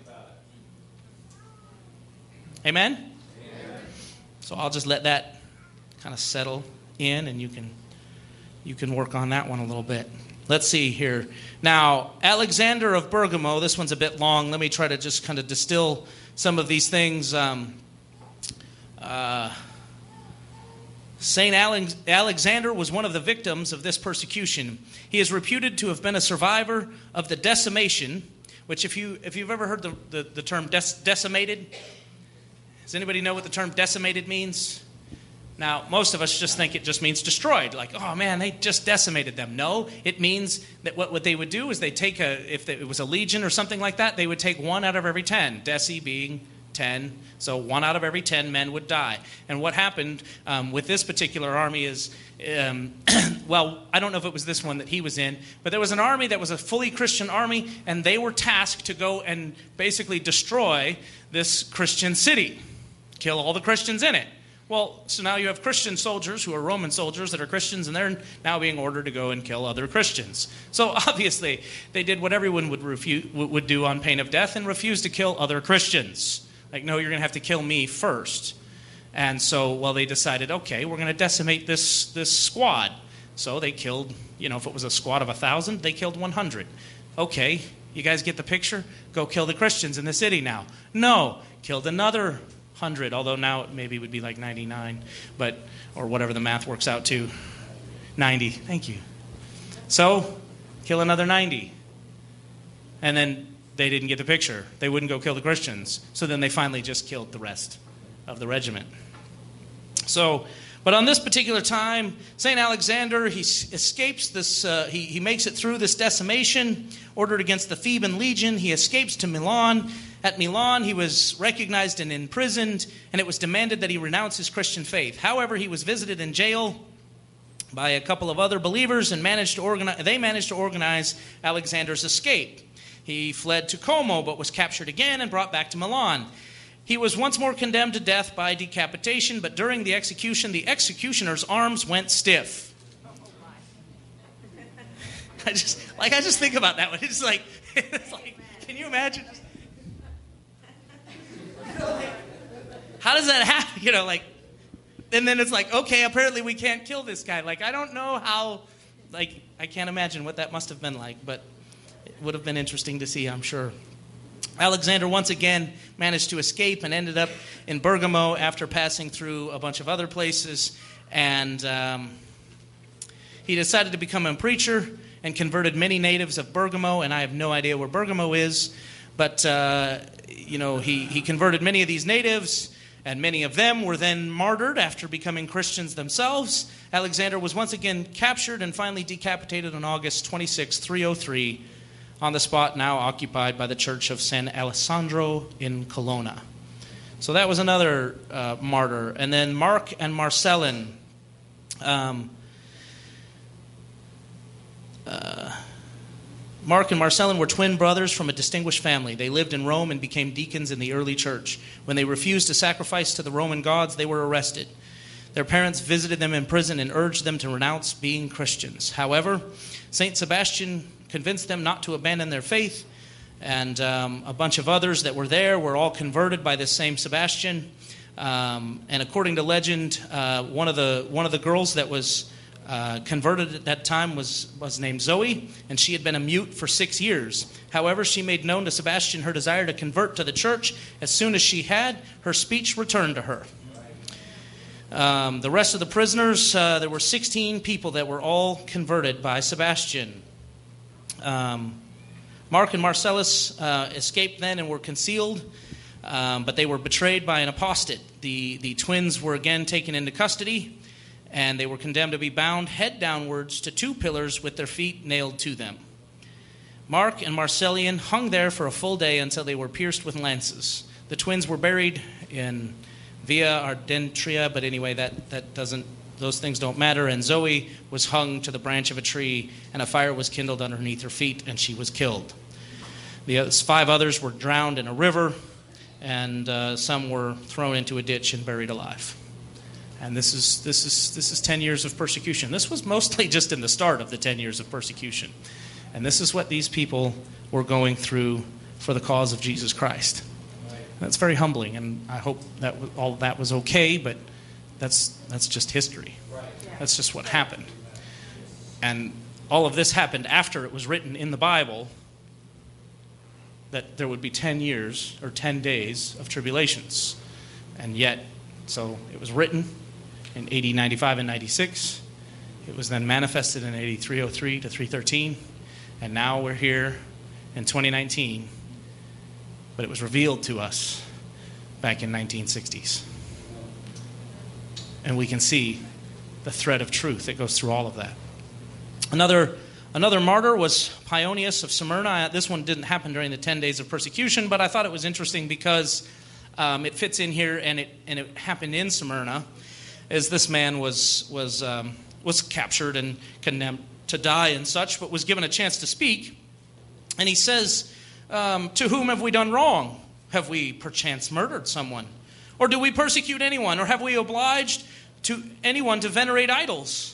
Amen? Amen? So I'll just let that kind of settle in, and you can work on that one a little bit. Let's see here. Now, Alexander of Bergamo, this one's a bit long. Let me try to just kind of distill some of these things. Saint Alexander was one of the victims of this persecution. He is reputed to have been a survivor of the decimation, which if you've ever heard the term decimated, does anybody know what the term decimated means? Now, most of us just think it just means destroyed. Like, oh man, they just decimated them. No, it means that what they would do is they take if it was a legion or something like that, they would take 1 out of every 10. Deci being 10, so 1 out of every 10 men would die. And what happened with this particular army is, well, I don't know if it was this one that he was in, but there was an army that was a fully Christian army, and they were tasked to go and basically destroy this Christian city, kill all the Christians in it. Well, so now you have Christian soldiers who are Roman soldiers that are Christians, and they're now being ordered to go and kill other Christians. So obviously, they did what everyone would do on pain of death and refuse to kill other Christians. Like, no, you're going to have to kill me first. And so, well, they decided, okay, we're going to decimate this squad. So they killed, if it was a squad of 1,000, they killed 100. Okay, you guys get the picture? Go kill the Christians in the city now. No, killed another 100, although now it maybe would be like 99, or whatever the math works out to. 90, thank you. So, kill another 90. And then they didn't get the picture. They wouldn't go kill the Christians. So then they finally just killed the rest of the regiment. So, but on this particular time, St. Alexander, he escapes this, he makes it through this decimation, ordered against the Theban legion. He escapes to Milan. At Milan, he was recognized and imprisoned, and it was demanded that he renounce his Christian faith. However, he was visited in jail by a couple of other believers, and they managed to organize Alexander's escape. He fled to Como, but was captured again and brought back to Milan. He was once more condemned to death by decapitation, but during the execution, the executioner's arms went stiff. I just think about that one. It's like, can you imagine? How does that happen? And then it's like, okay, apparently we can't kill this guy. I don't know how, I can't imagine what that must have been like, but it would have been interesting to see, I'm sure. Alexander once again managed to escape and ended up in Bergamo after passing through a bunch of other places. And he decided to become a preacher and converted many natives of Bergamo. And I have no idea where Bergamo is. But, he converted many of these natives, and many of them were then martyred after becoming Christians themselves. Alexander was once again captured and finally decapitated on August 26, 303, on the spot now occupied by the Church of San Alessandro in Colonna. So that was another martyr. And then Mark and Marcellin. Mark and Marcellin were twin brothers from a distinguished family. They lived in Rome and became deacons in the early church. When they refused to sacrifice to the Roman gods, they were arrested. Their parents visited them in prison and urged them to renounce being Christians. However, St. Sebastian convinced them not to abandon their faith, and a bunch of others that were there were all converted by this same Sebastian. And according to legend, one of the girls that was converted at that time was named Zoe, and she had been a mute for 6 years. However, she made known to Sebastian her desire to convert to the church. As soon as she had, her speech returned to her. The rest of the prisoners, there were 16 people that were all converted by Sebastian. Mark and Marcellus escaped then and were concealed, but they were betrayed by an apostate. The twins were again taken into custody, and they were condemned to be bound head downwards to 2 pillars with their feet nailed to them. Mark and Marcellian hung there for a full day until they were pierced with lances. The twins were buried in Via Ardentria, but anyway, those things don't matter. And Zoe was hung to the branch of a tree, and a fire was kindled underneath her feet, and she was killed. The 5 others were drowned in a river, and some were thrown into a ditch and buried alive. And this is 10 years of persecution. This was mostly just in the start of the 10 years of persecution. And this is what these people were going through for the cause of Jesus Christ. That's very humbling, and I hope that all that was okay, but that's just history. That's just what happened. And all of this happened after it was written in the Bible that there would be 10 years or 10 days of tribulations. And yet, so it was written in AD 95 and 96. It was then manifested in AD 303 to 313. And now we're here in 2019. But it was revealed to us back in 1960s. And we can see the thread of truth that goes through all of that. Another martyr was Pionius of Smyrna. This one didn't happen during the 10 days of persecution, but I thought it was interesting because it fits in here, and it happened in Smyrna, as this man was captured and condemned to die and such, but was given a chance to speak. And he says, "To whom have we done wrong? Have we perchance murdered someone? Or do we persecute anyone? Or have we obliged to anyone to venerate idols?"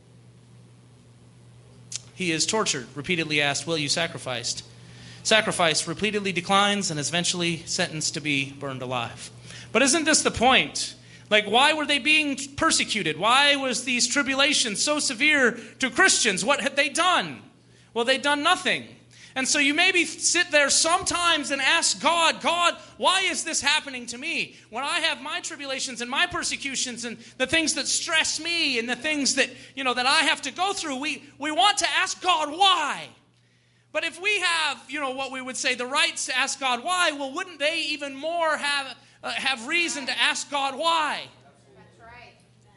He is tortured, repeatedly asked, "Will you sacrifice?" Sacrifice, repeatedly declines, and is eventually sentenced to be burned alive. But isn't this the point? Like, why were they being persecuted? Why was these tribulations so severe to Christians? What had they done? Well, they'd done nothing. And so you maybe sit there sometimes and ask God, why is this happening to me? When I have my tribulations and my persecutions and the things that stress me and the things that, that I have to go through, we want to ask God why. But if we have, what we would say the rights to ask God why, well, wouldn't they even more have reason to ask God why? That's right.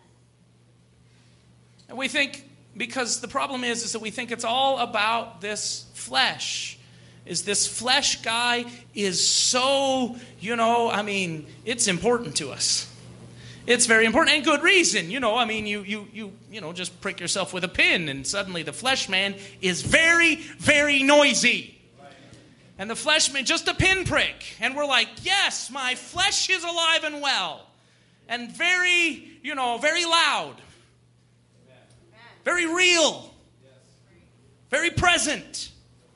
And we think, because the problem is that we think it's all about this flesh. Is this flesh guy is so, it's important to us. It's very important, and good reason. You just prick yourself with a pin, and suddenly the flesh man is very, very noisy. And the flesh man, just a pinprick. And we're like, yes, my flesh is alive and well. And very, very loud. Very real. Very present.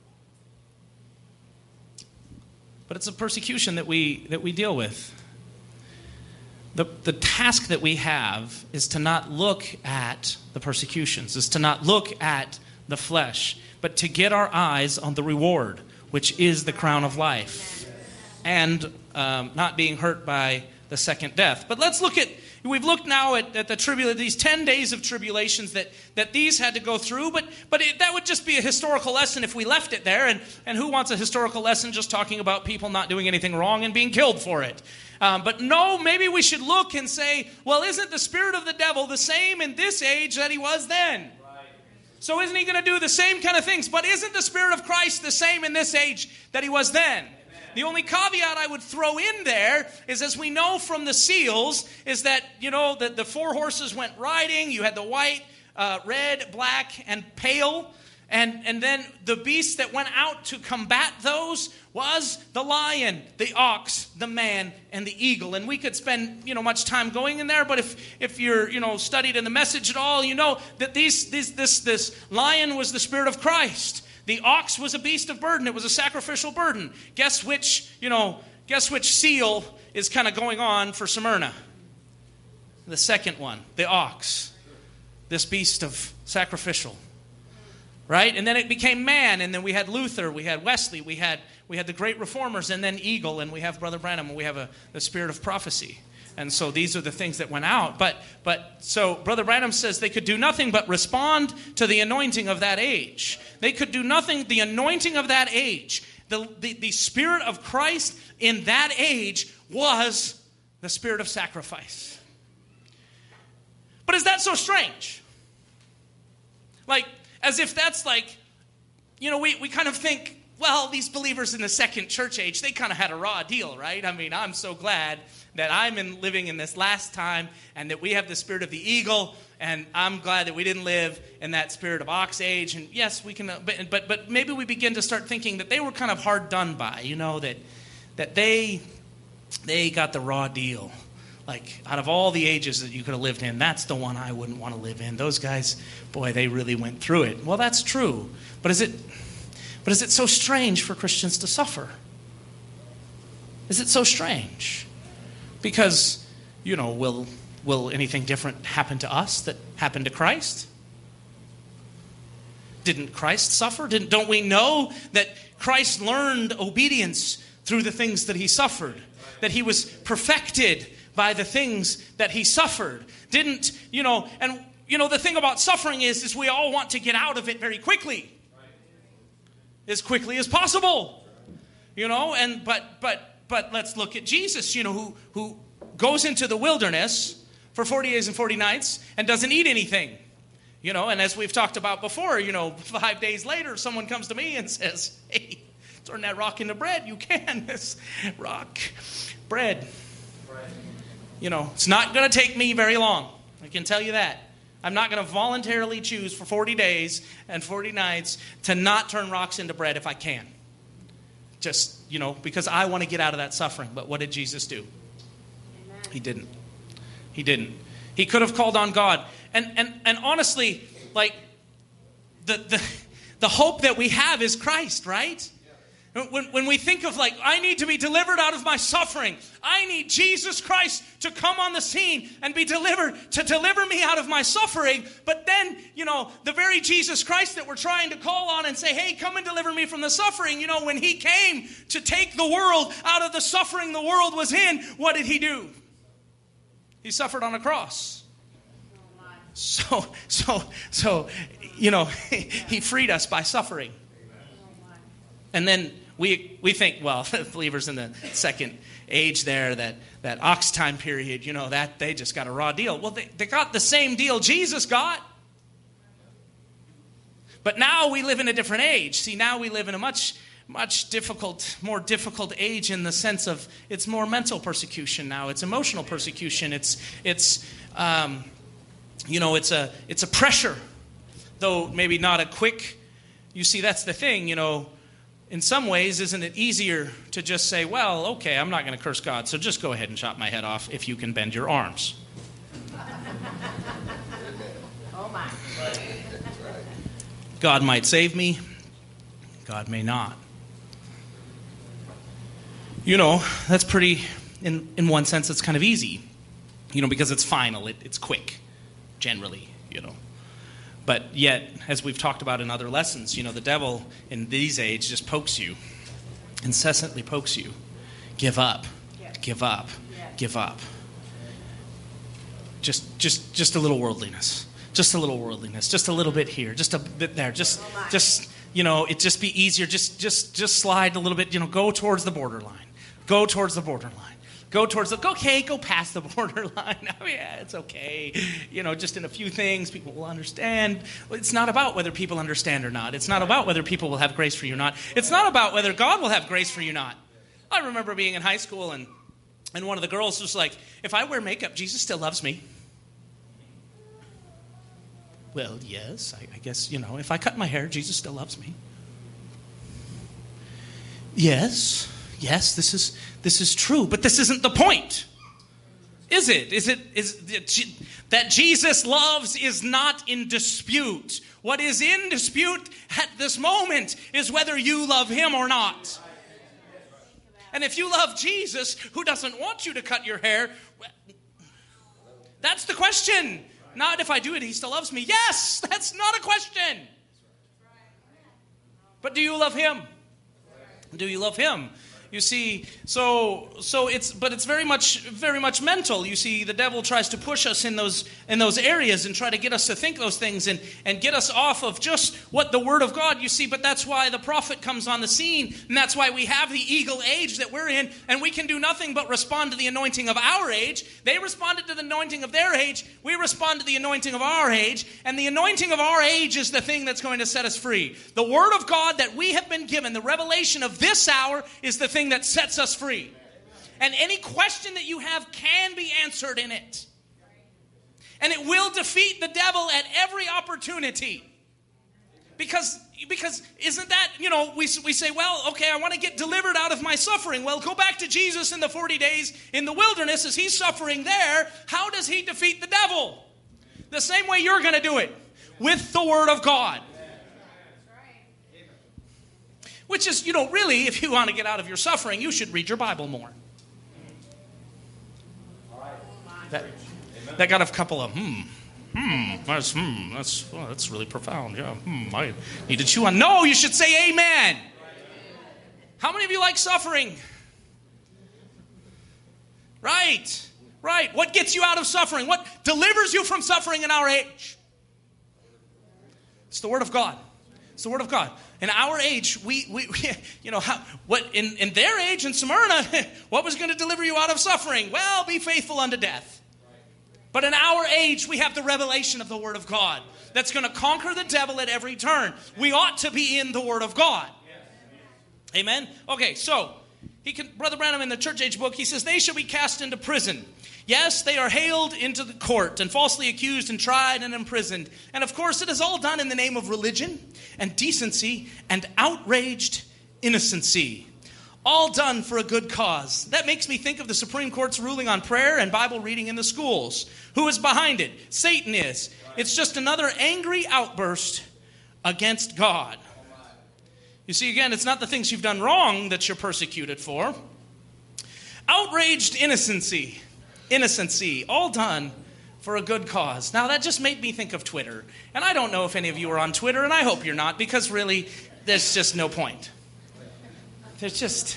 But it's a persecution that we deal with. The task that we have is to not look at the persecutions, is to not look at the flesh, but to get our eyes on the reward, which is the crown of life. and not being hurt by the second death. But let's look at, we've looked now at these 10 days of tribulations that these had to go through, but that would just be a historical lesson if we left it there, and who wants a historical lesson just talking about people not doing anything wrong and being killed for it? But no, maybe we should look and say, well, isn't the spirit of the devil the same in this age that he was then? So isn't he going to do the same kind of things? But isn't the Spirit of Christ the same in this age that he was then? Amen. The only caveat I would throw in there is, as we know from the seals, is that, that the 4 horses went riding. You had the white, red, black, and pale. And then the beast that went out to combat those was the lion, the ox, the man, and the eagle. And we could spend, much time going in there, but if you're, studied in the message at all, you know that this lion was the Spirit of Christ. The ox was a beast of burden. It was a sacrificial burden. Guess which seal is kind of going on for Smyrna? The second one, the ox. This beast of sacrificial. Right? And then it became man, and then we had Luther, we had Wesley, we had the great reformers, and then Eagle, and we have Brother Branham, and we have the spirit of prophecy. And so these are the things that went out. But so Brother Branham says they could do nothing but respond to the anointing of that age. They could do nothing, the anointing of that age. The Spirit of Christ in that age was the spirit of sacrifice. But is that so strange? As if that's we kind of think, well, these believers in the second church age, they kind of had a raw deal, right? I mean, I'm so glad that I'm living in this last time and that we have the spirit of the eagle, and I'm glad that we didn't live in that spirit of ox age. And yes, we can, but maybe we begin to start thinking that they were kind of hard done by, that they got the raw deal. Out of all the ages that you could have lived in, that's the one I wouldn't want to live in. Those guys, boy, they really went through it. Well, that's true. But is it so strange for Christians to suffer? Is it so strange? Because, will anything different happen to us that happened to Christ? Didn't Christ suffer? Don't we know that Christ learned obedience through the things that he suffered? That he was perfected by the things that he suffered. The thing about suffering is we all want to get out of it very quickly. As quickly as possible. But let's look at Jesus, who goes into the wilderness for 40 days and 40 nights and doesn't eat anything. And as we've talked about before, 5 days later, someone comes to me and says, hey, turn that rock into bread. You can. This rock, bread. It's not going to take me very long. I can tell you that. I'm not going to voluntarily choose for 40 days and 40 nights to not turn rocks into bread if I can. Just, because I want to get out of that suffering. But what did Jesus do? Amen. He didn't. He could have called on God. And honestly, the hope that we have is Christ, right? When we think of I need to be delivered out of my suffering, I need Jesus Christ to come on the scene and be delivered, to deliver me out of my suffering. But then, the very Jesus Christ that we're trying to call on and say, hey, come and deliver me from the suffering. When he came to take the world out of the suffering the world was in, what did he do? He suffered on a cross. So, he freed us by suffering. And then we think, well, believers in the second age there, that ox time period, that they just got a raw deal. Well, they got the same deal Jesus got. But now we live in a different age. See, now we live in a much more difficult age in the sense of it's more mental persecution now. It's emotional persecution. It's a pressure, though maybe not a quick. You see, that's the thing, In some ways, isn't it easier to just say, well, okay, I'm not going to curse God, so just go ahead and chop my head off if you can bend your arms. Oh, my. God might save me. God may not. That's pretty, in one sense, it's kind of easy. Because it's final, it's quick, generally, But yet, as we've talked about in other lessons, the devil in these age just pokes you, incessantly pokes you, Give up. Give up. Give up. Just a little worldliness. Just a little worldliness. Just a little bit here. Just a bit there. Just it'd just be easier. Just slide a little bit. Go towards the borderline. Go towards the borderline. Go past the borderline. Oh yeah, it's okay. Just in a few things, people will understand. It's not about whether people understand or not. It's not about whether people will have grace for you or not. It's not about whether God will have grace for you or not. I remember being in high school and one of the girls was like, if I wear makeup, Jesus still loves me. Well, yes, I guess, if I cut my hair, Jesus still loves me. Yes, this is true, but this isn't the point. Is it? Is that Jesus loves is not in dispute. What is in dispute at this moment is whether you love him or not. And if you love Jesus, who doesn't want you to cut your hair, that's the question. Not if I do it, he still loves me. Yes, that's not a question. But do you love him? Do you love him? You see, so it's very much mental. You see, the devil tries to push us in those areas and try to get us to think those things and get us off of just what the Word of God, you see, but that's why the prophet comes on the scene, and that's why we have the eagle age that we're in, and we can do nothing but respond to the anointing of our age. They responded to the anointing of their age, we respond to the anointing of our age, and the anointing of our age is the thing that's going to set us free. The Word of God that we have been given, the revelation of this hour, is the thing that sets us free. And any question that you have can be answered in it. And it will defeat the devil at every opportunity. Because isn't that, we say, well, okay, I want to get delivered out of my suffering. Well, go back to Jesus in the 40 days in the wilderness as he's suffering there. How does he defeat the devil? The same way you're going to do it, with the Word of God. Which is, really, if you want to get out of your suffering, you should read your Bible more. That got a couple of, that's really profound. Yeah, I need to chew on. No, you should say amen. How many of you like suffering? Right. What gets you out of suffering? What delivers you from suffering in our age? It's the Word of God. It's the Word of God. In our age, in their age in Smyrna, what was going to deliver you out of suffering? Well, be faithful unto death. But in our age, we have the revelation of the Word of God that's going to conquer the devil at every turn. We ought to be in the Word of God. Amen? Okay, so Brother Branham in the Church Age book, he says, they shall be cast into prison. Yes, they are haled into the court and falsely accused and tried and imprisoned. And of course, it is all done in the name of religion and decency and outraged innocency. All done for a good cause. That makes me think of the Supreme Court's ruling on prayer and Bible reading in the schools. Who is behind it? Satan is. It's just another angry outburst against God. You see, again, it's not the things you've done wrong that you're persecuted for. Outraged innocency. Innocency, all done for a good cause. Now, that just made me think of Twitter. And I don't know if any of you are on Twitter, and I hope you're not, because really, there's just no point. It's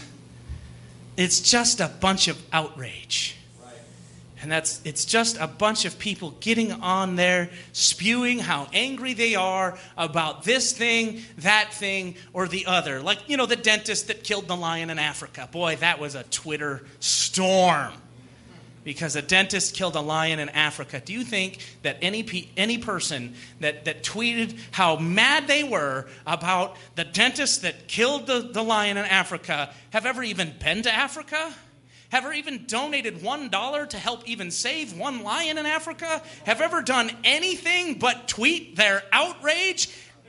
just a bunch of outrage. And it's just a bunch of people getting on there, spewing how angry they are about this thing, that thing, or the other. Like, the dentist that killed the lion in Africa. Boy, that was a Twitter storm. Because a dentist killed a lion in Africa. Do you think that any person that tweeted how mad they were about the dentist that killed the lion in Africa have ever even been to Africa? Have ever even donated $1 to help even save one lion in Africa? Have ever done anything but tweet their outrage?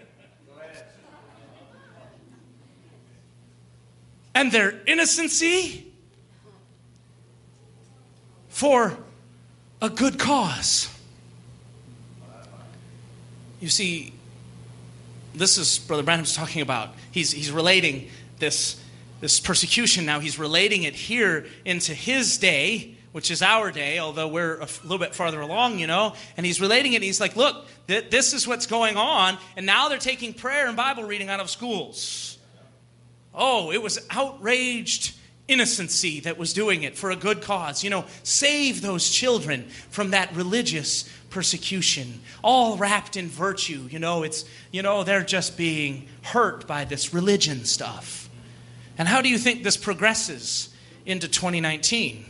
And their innocency? For a good cause. You see, this is Brother Branham's talking about. He's relating this persecution now. He's relating it here into his day, which is our day, although we're a little bit farther along, And he's relating it. And he's like, look, this is what's going on. And now they're taking prayer and Bible reading out of schools. Oh, it was outraged innocency that was doing it for a good cause. Save those children from that religious persecution, all wrapped in virtue. They're just being hurt by this religion stuff. And how do you think this progresses into 2019?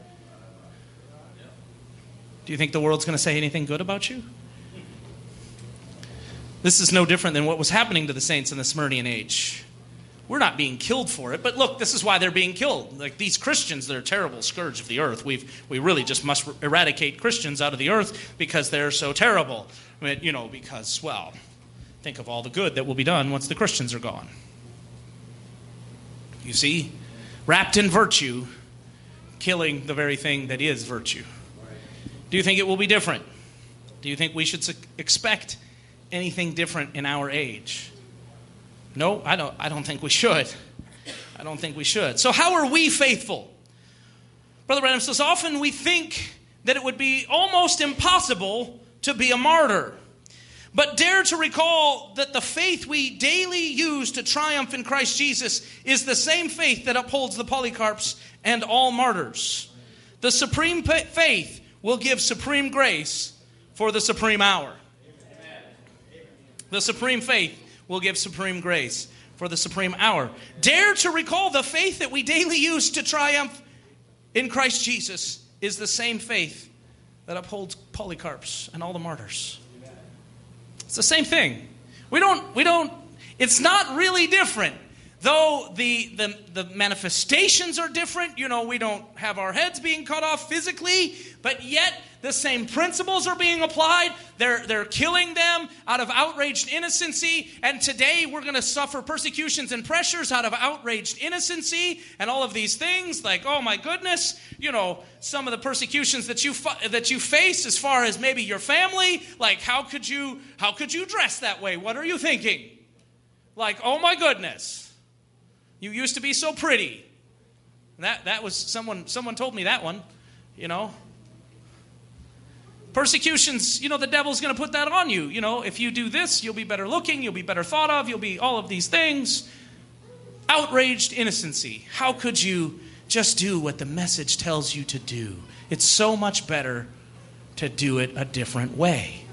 Do you think the world's going to say anything good about you? This is no different than what was happening to the saints in the Smyrnian age. We're not being killed for it, but look, this is why they're being killed. Like these Christians, they're a terrible scourge of the earth. We really just must eradicate Christians out of the earth because they're so terrible. Because, think of all the good that will be done once the Christians are gone. You see, wrapped in virtue, killing the very thing that is virtue. Do you think it will be different? Do you think we should expect anything different in our age? No, I don't think we should. I don't think we should. So how are we faithful? Brother Branham says, often we think that it would be almost impossible to be a martyr. But dare to recall that the faith we daily use to triumph in Christ Jesus is the same faith that upholds the Polycarps and all martyrs. The supreme faith will give supreme grace for the supreme hour. The supreme faith will give supreme grace for the supreme hour. Dare to recall the faith that we daily use to triumph in Christ Jesus is the same faith that upholds Polycarps and all the martyrs. It's the same thing. It's not really different. Though the manifestations are different, we don't have our heads being cut off physically, but yet the same principles are being applied. They're killing them out of outraged innocency, and today we're going to suffer persecutions and pressures out of outraged innocency, and all of these things. Like, oh my goodness, some of the persecutions that you face as far as maybe your family. Like, how could you dress that way? What are you thinking? Like, oh my goodness. You used to be so pretty. That was someone told me that one, Persecutions, the devil's going to put that on you. If you do this, you'll be better looking, you'll be better thought of, you'll be all of these things. Outraged innocency. How could you just do what the message tells you to do? It's so much better to do it a different way.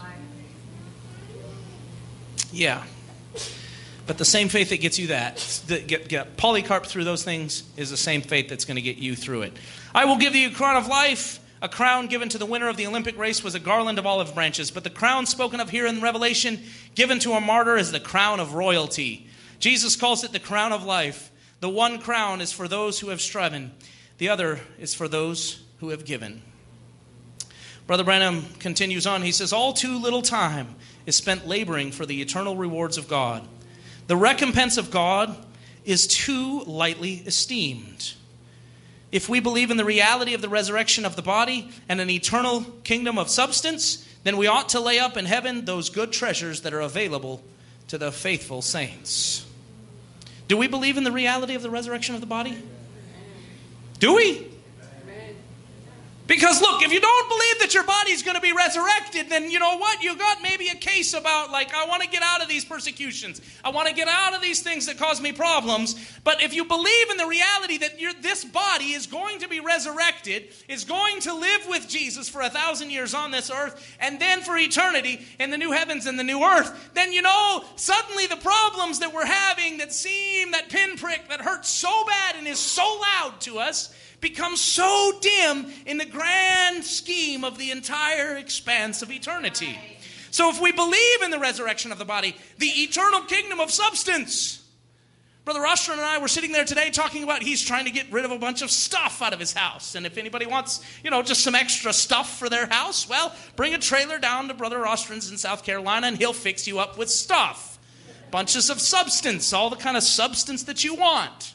Yeah. But the same faith that gets you get Polycarp through those things is the same faith that's going to get you through it. I will give you a crown of life. A crown given to the winner of the Olympic race was a garland of olive branches. But the crown spoken of here in Revelation, given to a martyr, is the crown of royalty. Jesus calls it the crown of life. The one crown is for those who have striven. The other is for those who have given. Brother Branham continues on. He says, all too little time is spent laboring for the eternal rewards of God. The recompense of God is too lightly esteemed. If we believe in the reality of the resurrection of the body and an eternal kingdom of substance, then we ought to lay up in heaven those good treasures that are available to the faithful saints. Do we believe in the reality of the resurrection of the body? Do we? Because look, if you don't believe that your body's going to be resurrected, then you know what? You got maybe a case about, like, I want to get out of these persecutions. I want to get out of these things that cause me problems. But if you believe in the reality that this body is going to be resurrected, is going to live with Jesus for 1,000 years on this earth, and then for eternity in the new heavens and the new earth, then suddenly the problems that we're having that seem, that pinprick that hurts so bad and is so loud to us, becomes so dim in the grand scheme of the entire expanse of eternity. So if we believe in the resurrection of the body, the eternal kingdom of substance. Brother Ostrom and I were sitting there today talking about he's trying to get rid of a bunch of stuff out of his house. And if anybody wants, just some extra stuff for their house, well, bring a trailer down to Brother Ostrom's in South Carolina and he'll fix you up with stuff. Bunches of substance, all the kind of substance that you want.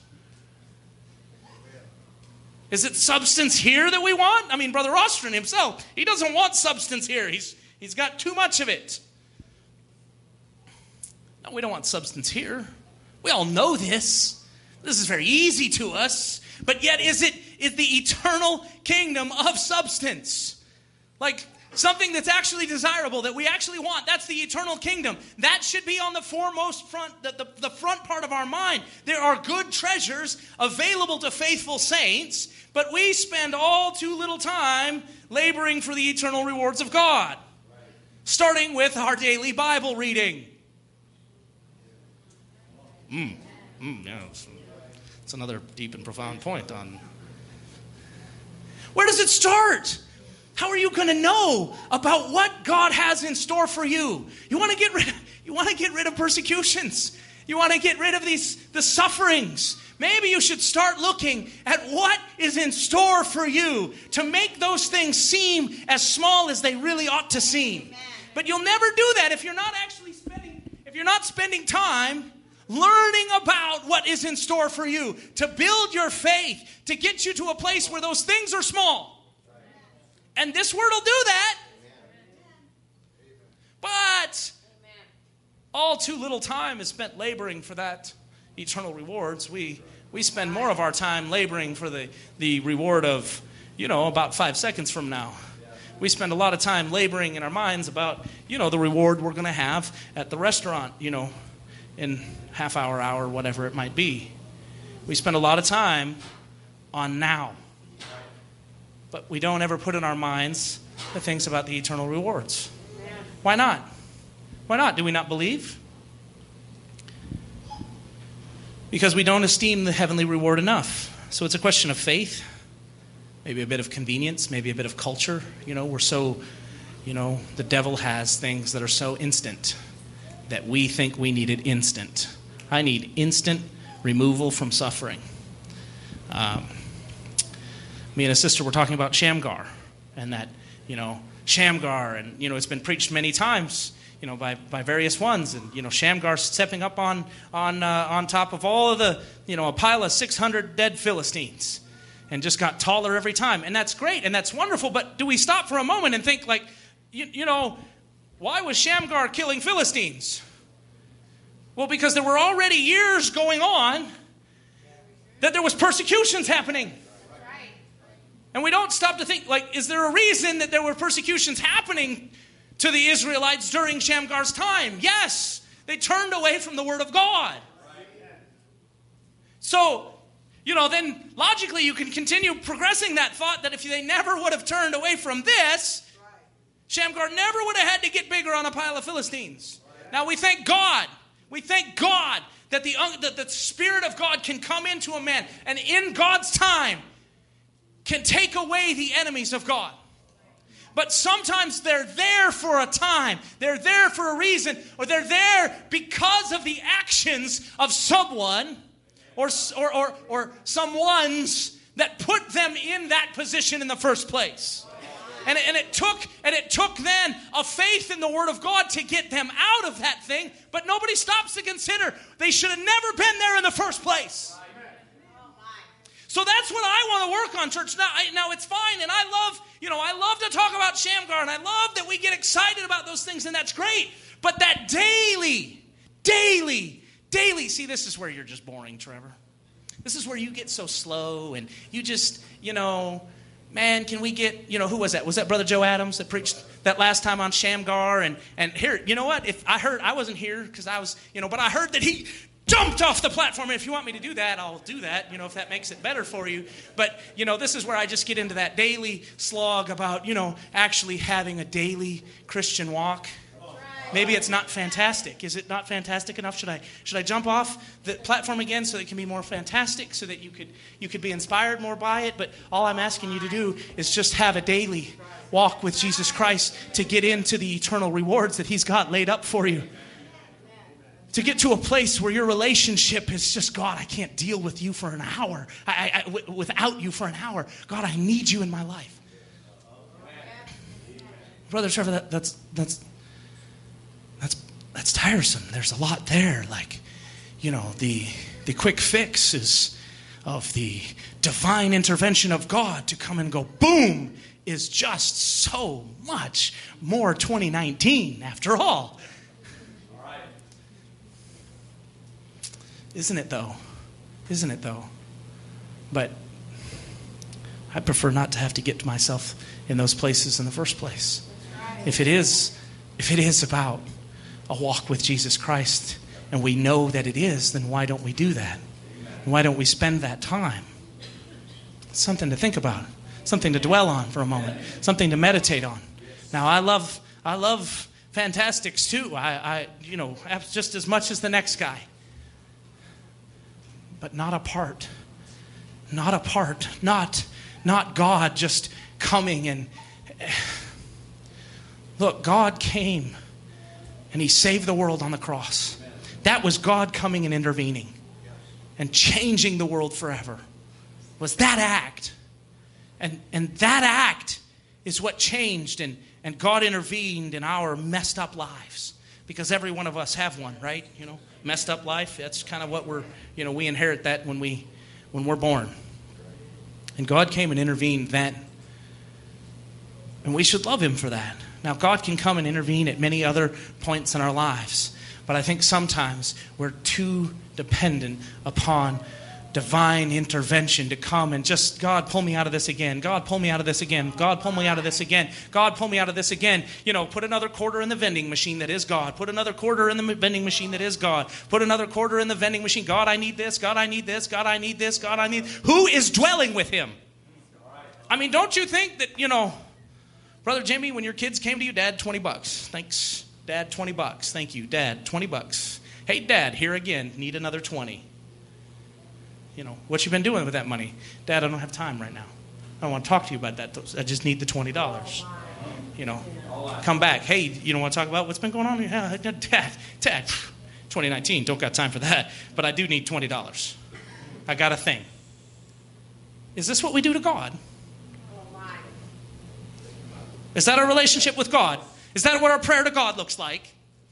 Is it substance here that we want? I mean, Brother Ostrom himself, he doesn't want substance here. He's got too much of it. No, we don't want substance here. We all know this. This is very easy to us. But yet, is the eternal kingdom of substance? Like, Something that's actually desirable, that we actually want. That's the eternal kingdom. That should be on the foremost front, the front part of our mind. There are good treasures available to faithful saints, but we spend all too little time laboring for the eternal rewards of God. Starting with our daily Bible reading. Yeah, it's another deep and profound point on... Where does it start? How are you going to know about what God has in store for you? You want to get rid of persecutions. You want to get rid of the sufferings. Maybe you should start looking at what is in store for you to make those things seem as small as they really ought to seem. Amen. But you'll never do that if you're not spending time learning about what is in store for you, to build your faith, to get you to a place where those things are small. And this word will do that. But all too little time is spent laboring for that eternal rewards. We spend more of our time laboring for the reward of, about 5 seconds from now. We spend a lot of time laboring in our minds about, the reward we're going to have at the restaurant, in half hour, whatever it might be. We spend a lot of time on now. But we don't ever put in our minds the things about the eternal rewards. Why not? Why not? Do we not believe? Because we don't esteem the heavenly reward enough. So it's a question of faith, maybe a bit of convenience, maybe a bit of culture. We're so, the devil has things that are so instant that we think we need it instant. I need instant removal from suffering. Me and a sister were talking about Shamgar, and that, Shamgar, and, it's been preached many times, by various ones, and, Shamgar stepping up on top of all of the, a pile of 600 dead Philistines, and just got taller every time. And that's great, and that's wonderful, but do we stop for a moment and think, like, why was Shamgar killing Philistines? Well, because there were already years going on that there was persecutions happening. And we don't stop to think, is there a reason that there were persecutions happening to the Israelites during Shamgar's time? Yes, they turned away from the Word of God. So, then logically you can continue progressing that thought that if they never would have turned away from this, Shamgar never would have had to get bigger on a pile of Philistines. Now we thank God. We thank God that the Spirit of God can come into a man, and in God's time can take away the enemies of God. But sometimes they're there for a time, they're there for a reason, or they're there because of the actions of someone or someone's that put them in that position in the first place. And it took then a faith in the Word of God to get them out of that thing, but nobody stops to consider they should have never been there in the first place. So that's what I want to work on, church. Now it's fine, and I love to talk about Shamgar, and I love that we get excited about those things, and that's great. But that daily, see, this is where you're just boring, Trevor. This is where you get so slow, and you just, man, can we get, who was that? Was that Brother Joe Adams that preached that last time on Shamgar? And here, you know what? If I wasn't here because I was, but I heard that he jumped off the platform. And if you want me to do that, I'll do that, if that makes it better for you. But, this is where I just get into that daily slog about, actually having a daily Christian walk. Maybe it's not fantastic. Is it not fantastic enough? Should I jump off the platform again so it can be more fantastic, so that you could be inspired more by it? But all I'm asking you to do is just have a daily walk with Jesus Christ to get into the eternal rewards that He's got laid up for you. To get to a place where your relationship is just, God, I can't deal with you for an hour. Without you for an hour. God, I need you in my life. Brother Trevor, that's tiresome. There's a lot there. The quick fix is of the divine intervention of God to come and go, boom, is just so much more 2019 after all. Isn't it though? But I prefer not to have to get to myself in those places in the first place. If it is about a walk with Jesus Christ, and we know that it is, then why don't we do that? Why don't we spend that time? It's something to think about, something to dwell on for a moment, something to meditate on. Now, I love Fantastics too. I just as much as the next guy, but not apart. Not God just coming and look. God came and He saved the world on the cross. That was God coming and intervening and changing the world forever. Was that act. And that act is what changed and God intervened in our messed up lives. Because every one of us have one, right? Messed up life. That's kind of what we inherit that when we're born. And God came and intervened then. And we should love Him for that. Now, God can come and intervene at many other points in our lives. But I think sometimes we're too dependent upon divine intervention to come and just, God, pull me out of this again. God, pull me out of this again. God, pull me out of this again. God, pull me out of this again. Put another quarter in the vending machine that is God. Put another quarter in the vending machine that is God. Put another quarter in the vending machine. God, I need this. God, I need this. God, I need this. God, I need... Who is dwelling with Him? I mean, don't you think that, Brother Jimmy, when your kids came to you, Dad, $20. Thanks. Dad, $20. Thank you. Dad, $20. Hey, Dad, here again. Need another 20. What you been doing with that money? Dad, I don't have time right now. I don't want to talk to you about that. I just need the $20. Come back. Hey, you don't want to talk about what's been going on? Yeah, Dad, 2019, don't got time for that. But I do need $20. I got a thing. Is this what we do to God? Is that our relationship with God? Is that what our prayer to God looks like?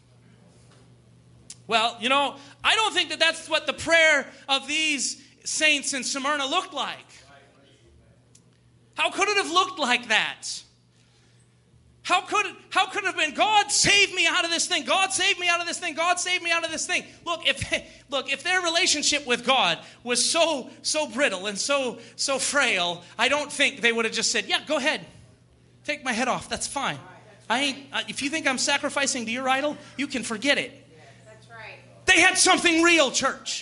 Well, I don't think that that's what the prayer of these saints in Smyrna looked like. How could it have looked like that? How could it have been, God save me out of this thing. God save me out of this thing. God save me out of this thing. Look, if their relationship with God was so brittle and so frail, I don't think they would have just said, yeah, go ahead. Take my head off. That's fine. If you think I'm sacrificing to your idol, you can forget it. That's right. They had something real, church.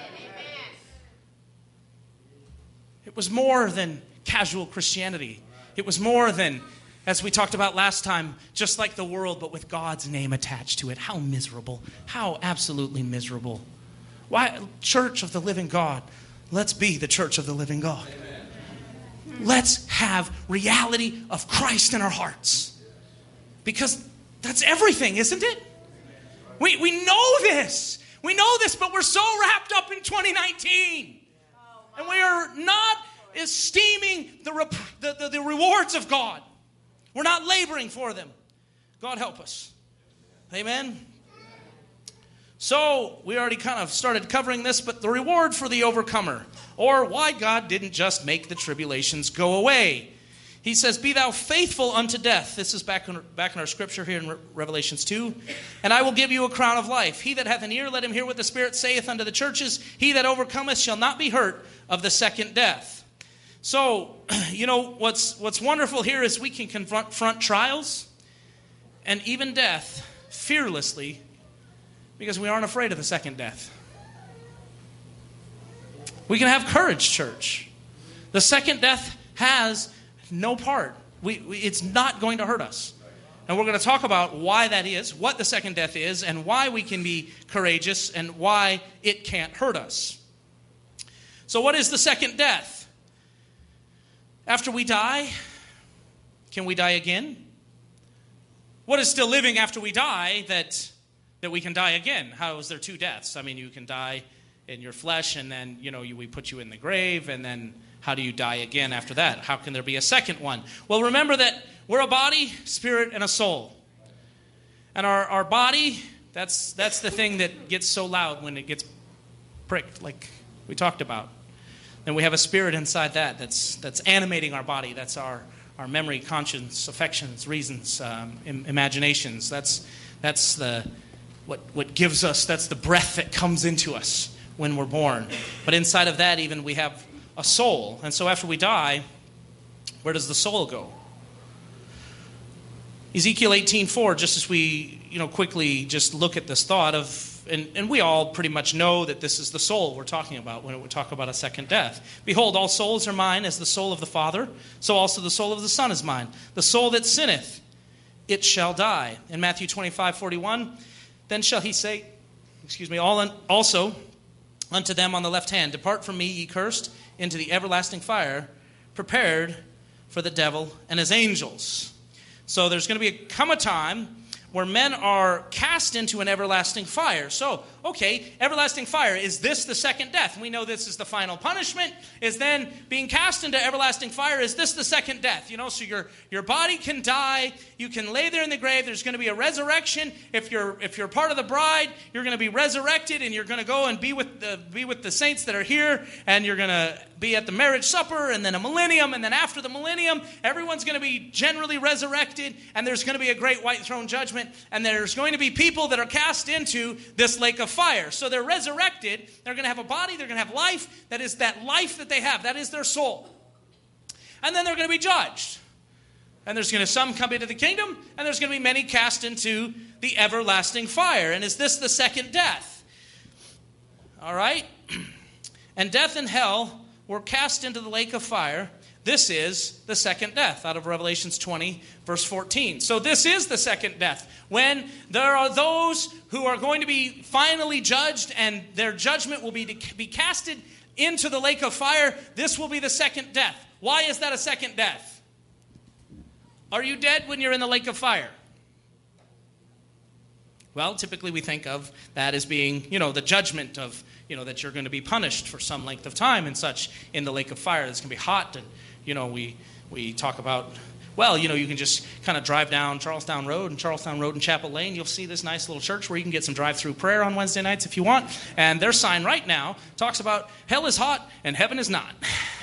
It was more than casual Christianity. It was more than, as we talked about last time, just like the world, but with God's name attached to it. How miserable. How absolutely miserable. Why, Church of the Living God, let's be the Church of the Living God. Amen. Let's have reality of Christ in our hearts. Because that's everything, isn't it? We know this. We know this, but we're so wrapped up in 2019. And we are not esteeming the rewards of God. We're not laboring for them. God help us. Amen? So, we already kind of started covering this, but the reward for the overcomer, or why God didn't just make the tribulations go away. He says, be thou faithful unto death. This is back in our scripture here in Revelations 2. And I will give you a crown of life. He that hath an ear, let him hear what the Spirit saith unto the churches. He that overcometh shall not be hurt of the second death. So, what's wonderful here is we can confront trials and even death fearlessly because we aren't afraid of the second death. We can have courage, church. The second death has no part. It's not going to hurt us. And we're going to talk about why that is, what the second death is, and why we can be courageous and why it can't hurt us. So what is the second death? After we die, can we die again? What is still living after we die that we can die again? How is there two deaths? I mean, you can die in your flesh, and then, we put you in the grave, and then how do you die again after that? How can there be a second one? Well, remember that we're a body, spirit, and a soul. And our body, that's the thing that gets so loud when it gets pricked, like we talked about. Then we have a spirit inside that's animating our body. That's our memory, conscience, affections, reasons, imaginations. That's the what gives us, that's the breath that comes into us when we're born. But inside of that even we have a soul. And so after we die, where does the soul go? Ezekiel 18:4, just as we quickly just look at this thought of, and we all pretty much know that this is the soul we're talking about when we talk about a second death. Behold, all souls are mine, as the soul of the Father, so also the soul of the Son is mine. The soul that sinneth, it shall die. In Matthew 25:41, then shall he say, also unto them on the left hand, depart from me, ye cursed, into the everlasting fire, prepared for the devil and his angels. So there's going to come a time where men are cast into an everlasting fire. So, okay, everlasting fire, is this the second death? We know this is the final punishment. Is then being cast into everlasting fire, is this the second death? So your body can die. You can lay there in the grave. There's going to be a resurrection. If you're part of the bride, you're going to be resurrected, and you're going to go and be with the saints that are here, and you're going to be at the marriage supper, and then a millennium, and then after the millennium, everyone's going to be generally resurrected, and there's going to be a great white throne judgment, and there's going to be people that are cast into this lake of fire. So they're resurrected. They're going to have a body. They're going to have life. That is that life that they have. That is their soul. And then they're going to be judged. And there's going to some come into the kingdom, and there's going to be many cast into the everlasting fire. And is this the second death? All right? And death and hell were cast into the lake of fire. This is the second death, out of Revelations 20, verse 14. So this is the second death. When there are those who are going to be finally judged, and their judgment will be casted into the lake of fire, this will be the second death. Why is that a second death? Are you dead when you're in the lake of fire? Well, typically we think of that as being, the judgment of, that you're going to be punished for some length of time and such in the lake of fire. It's going to be hot, and, we talk about, you can just kind of drive down Charlestown Road and Chapel Lane. You'll see this nice little church where you can get some drive-through prayer on Wednesday nights if you want. And their sign right now talks about hell is hot and heaven is not.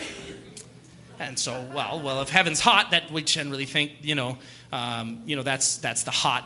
And so, well, if heaven's hot, that we generally think, that's the hot,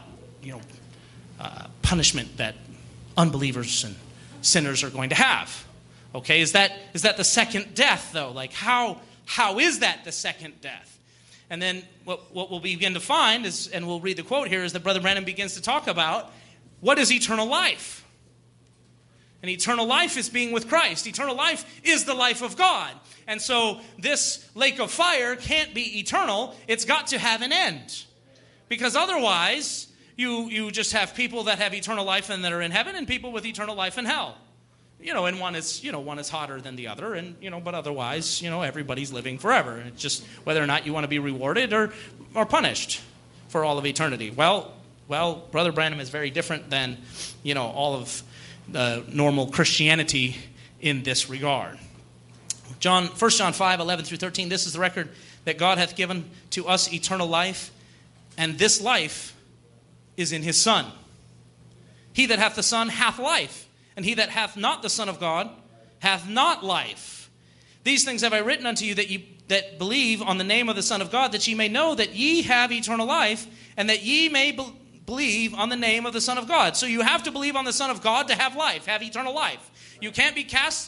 punishment that unbelievers and sinners are going to have. Okay, is that the second death, though? Like, how is that the second death? And then what we'll begin to find is, and we'll read the quote here, is that Brother Branham begins to talk about what is eternal life. And eternal life is being with Christ. Eternal life is the life of God. And so this lake of fire can't be eternal. It's got to have an end. Because otherwise, you just have people that have eternal life and that are in heaven, and people with eternal life in hell. And one is hotter than the other, and but otherwise, everybody's living forever. It's just whether or not you want to be rewarded or punished for all of eternity. Well, Brother Branham is very different than, all of the normal Christianity in this regard. 1 John 5:11-13, this is the record that God hath given to us eternal life, and this life is in his Son. He that hath the Son hath life, and he that hath not the Son of God hath not life. These things have I written unto you that believe on the name of the Son of God, that ye may know that ye have eternal life, and that ye may believe on the name of the Son of God. So you have to believe on the Son of God to have life, have eternal life. You can't be cast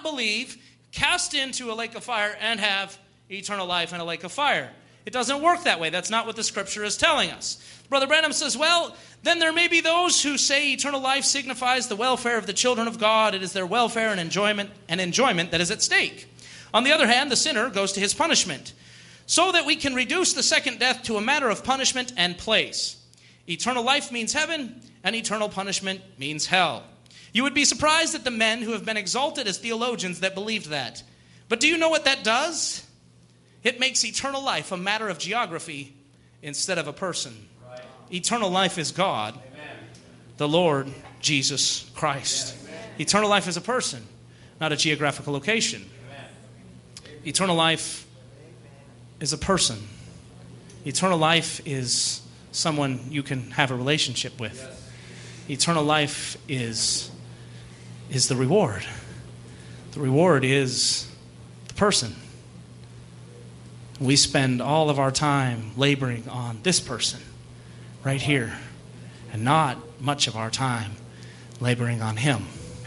into a lake of fire and have eternal life in a lake of fire. It doesn't work that way. That's not what the Scripture is telling us. Brother Branham says, then there may be those who say eternal life signifies the welfare of the children of God. It is their welfare and enjoyment that is at stake. On the other hand, the sinner goes to his punishment, so that we can reduce the second death to a matter of punishment and place. Eternal life means heaven, and eternal punishment means hell. You would be surprised at the men who have been exalted as theologians that believed that. But do you know what that does? It makes eternal life a matter of geography instead of a person. Right. Eternal life is God, Amen. The Lord Jesus Christ. Amen. Eternal life is a person, not a geographical location. Amen. Eternal life is a person. Eternal life is someone you can have a relationship with. Yes. Eternal life is the reward. The reward is the person. We spend all of our time laboring on this person right here, and not much of our time laboring on him.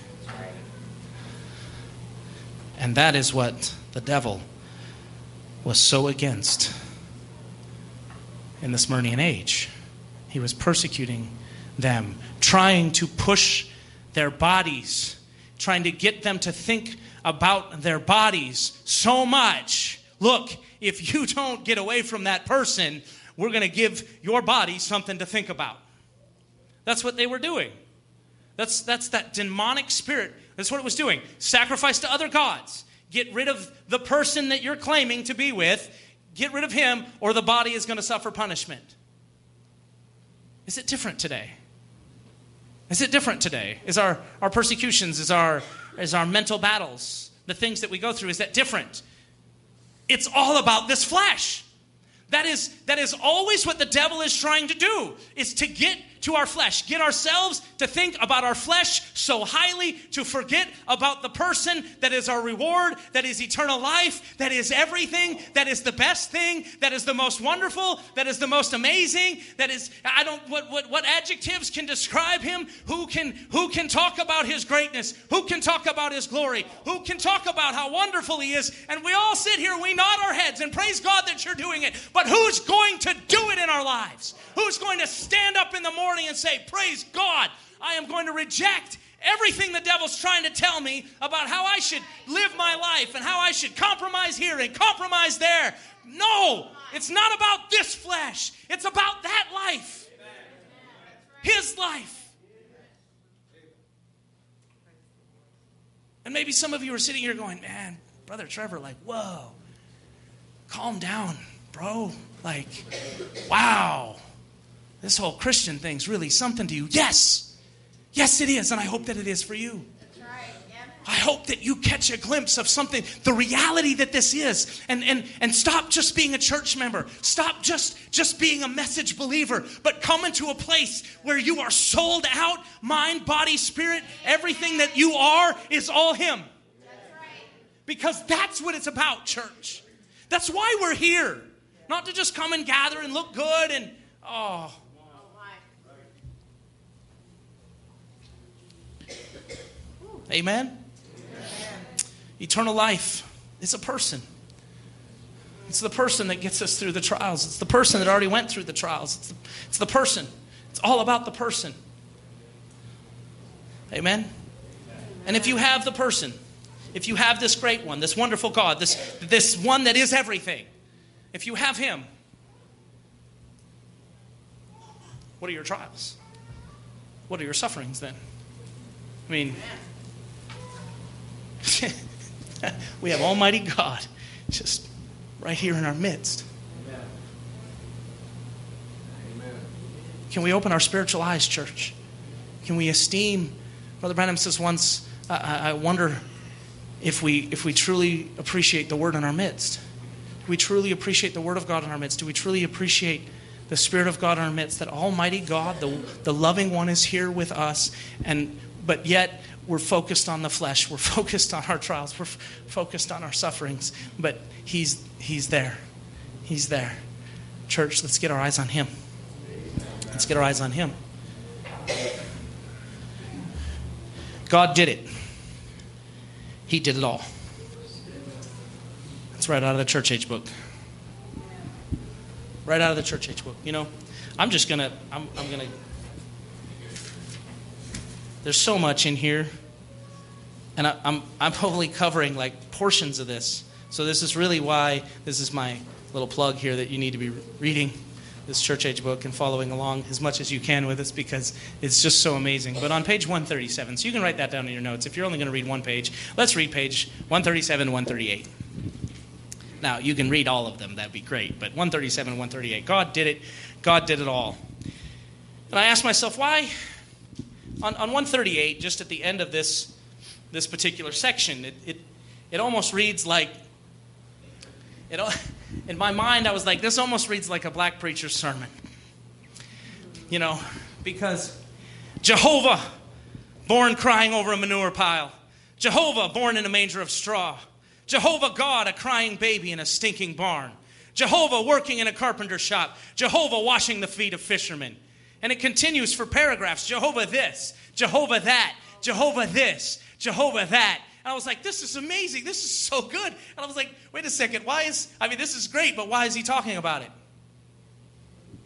And that is what the devil was so against. in the Smyrnian age. He was persecuting them, trying to push their bodies, trying to get them to think about their bodies so much. Look, if you don't get away from that person, we're going to give your body something to think about. That's what they were doing. That's that demonic spirit. That's what it was doing. Sacrifice to other gods. Get rid of the person that you're claiming to be with. Get rid of him, or the body is going to suffer punishment. Is it different today? Is it different today? Is our persecutions, is our mental battles, the things that we go through, is that different? It's all about this flesh. That is always what the devil is trying to do, is to get to our flesh, get ourselves to think about our flesh so highly, to forget about the person that is our reward, that is eternal life, that is everything, that is the best thing, that is the most wonderful, that is the most amazing, that is, what adjectives can describe him? Who can talk about his greatness? Who can talk about his glory? Who can talk about how wonderful he is? And we all sit here, we nod our heads and praise God that you're doing it. But who's going to do it in our lives? Who's going to stand up in the morning and say, praise God, I am going to reject everything the devil's trying to tell me about how I should live my life and how I should compromise here and compromise there. No, it's not about this flesh. It's about that life. His life. And maybe some of you are sitting here going, man, Brother Trevor, like, whoa, calm down, bro. Like, wow. This whole Christian thing's really something to you. Yes. Yes, it is. And I hope that it is for you. That's right. Yeah. I hope that you catch a glimpse of something, the reality that this is. And stop just being a church member. Stop just being a message believer. But come into a place where you are sold out, mind, body, spirit. Everything that you are is all Him. That's right. Because that's what it's about, church. That's why we're here. Not to just come and gather and look good and, oh. Amen? Amen? Eternal life is a person. It's the person that gets us through the trials. It's the person that already went through the trials. It's the person. It's all about the person. Amen? And if you have the person, if you have this great one, this wonderful God, this one that is everything, if you have Him, what are your trials? What are your sufferings then? I mean, we have Almighty God just right here in our midst. Amen. Can we open our spiritual eyes, church? Can we esteem? Brother Branham says once, I wonder if we truly appreciate the Word in our midst. Do we truly appreciate the Word of God in our midst? Do we truly appreciate the Spirit of God in our midst? That Almighty God, the loving one, is here with us, but yet we're focused on the flesh. We're focused on our trials. We're focused on our sufferings. But He's there. He's there. Church, let's get our eyes on Him. Let's get our eyes on Him. God did it. He did it all. It's right out of the church age book. Right out of the church age book. You know, I'm gonna there's so much in here, and I'm only covering like portions of this. So this is really why this is my little plug here, that you need to be reading this church age book and following along as much as you can with us, because it's just so amazing. But on page 137, so you can write that down in your notes. If you're only going to read one page, let's read page 137, 138. Now, you can read all of them. That'd be great. But 137, 138. God did it. God did it all. And I asked myself, why? On 138, just at the end of this particular section, it almost reads like, in my mind, I was like, this almost reads like a black preacher's sermon. You know, because Jehovah, born crying over a manure pile. Jehovah, born in a manger of straw. Jehovah God, a crying baby in a stinking barn. Jehovah working in a carpenter shop. Jehovah washing the feet of fishermen. And it continues for paragraphs. Jehovah this, Jehovah that, Jehovah this, Jehovah that. And I was like, this is amazing. This is so good. And I was like, wait a second. This is great, but why is he talking about it?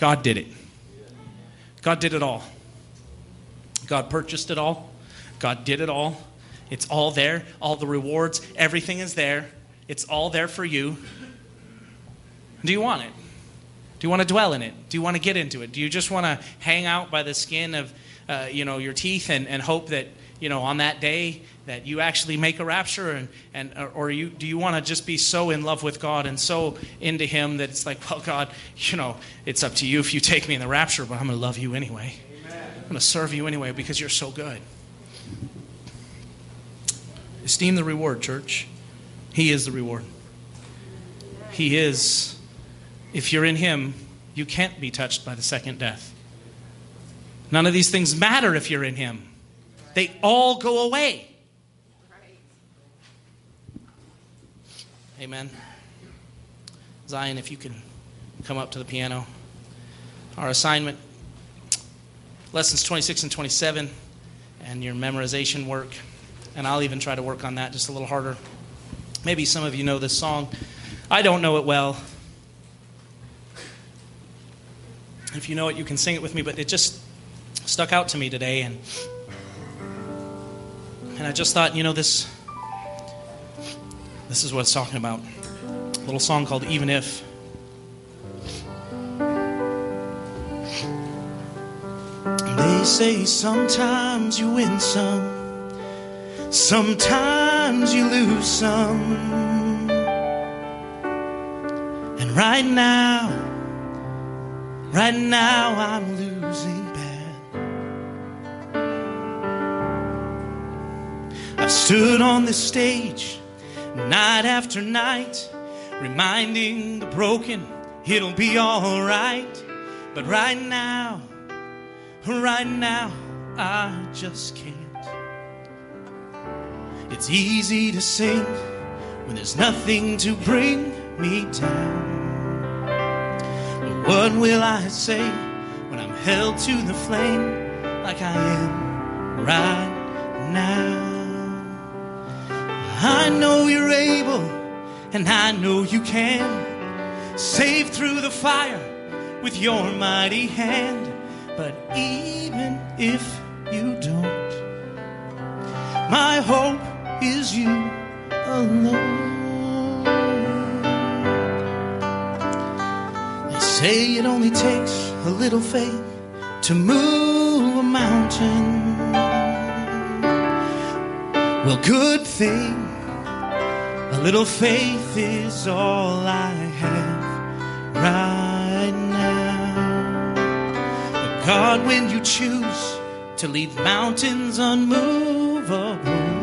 God did it. God did it all. God purchased it all. God did it all. It's all there. All the rewards, everything is there. It's all there for you. Do you want it? Do you want to dwell in it? Do you want to get into it? Do you just want to hang out by the skin of your teeth and hope that on that day that you actually make a rapture, or do you want to just be so in love with God and so into Him that it's like, well, God, it's up to you if you take me in the rapture, but I'm going to love you anyway. Amen. I'm going to serve you anyway because you're so good. Esteem the reward, church. He is the reward. He is. If you're in Him, you can't be touched by the second death. None of these things matter if you're in Him. They all go away. Amen. Zion, if you can come up to the piano. Our assignment, lessons 26 and 27, and your memorization work. And I'll even try to work on that just a little harder. Maybe some of you know this song. I don't know it well. If you know it, you can sing it with me, but it just stuck out to me today. And I just thought, this is what it's talking about. A little song called Even If. They say sometimes you win some, sometimes you lose some. And right now I'm losing bad. I've stood on this stage night after night, reminding the broken it'll be all right. But right now I just can't. It's easy to sing when there's nothing to bring me down. But what will I say when I'm held to the flame like I am right now? I know you're able, and I know you can save through the fire with your mighty hand. But even if you don't, my hope is you alone. They say it only takes a little faith to move a mountain. Well, good thing a little faith is all I have right now. But God, when you choose to leave mountains unmovable,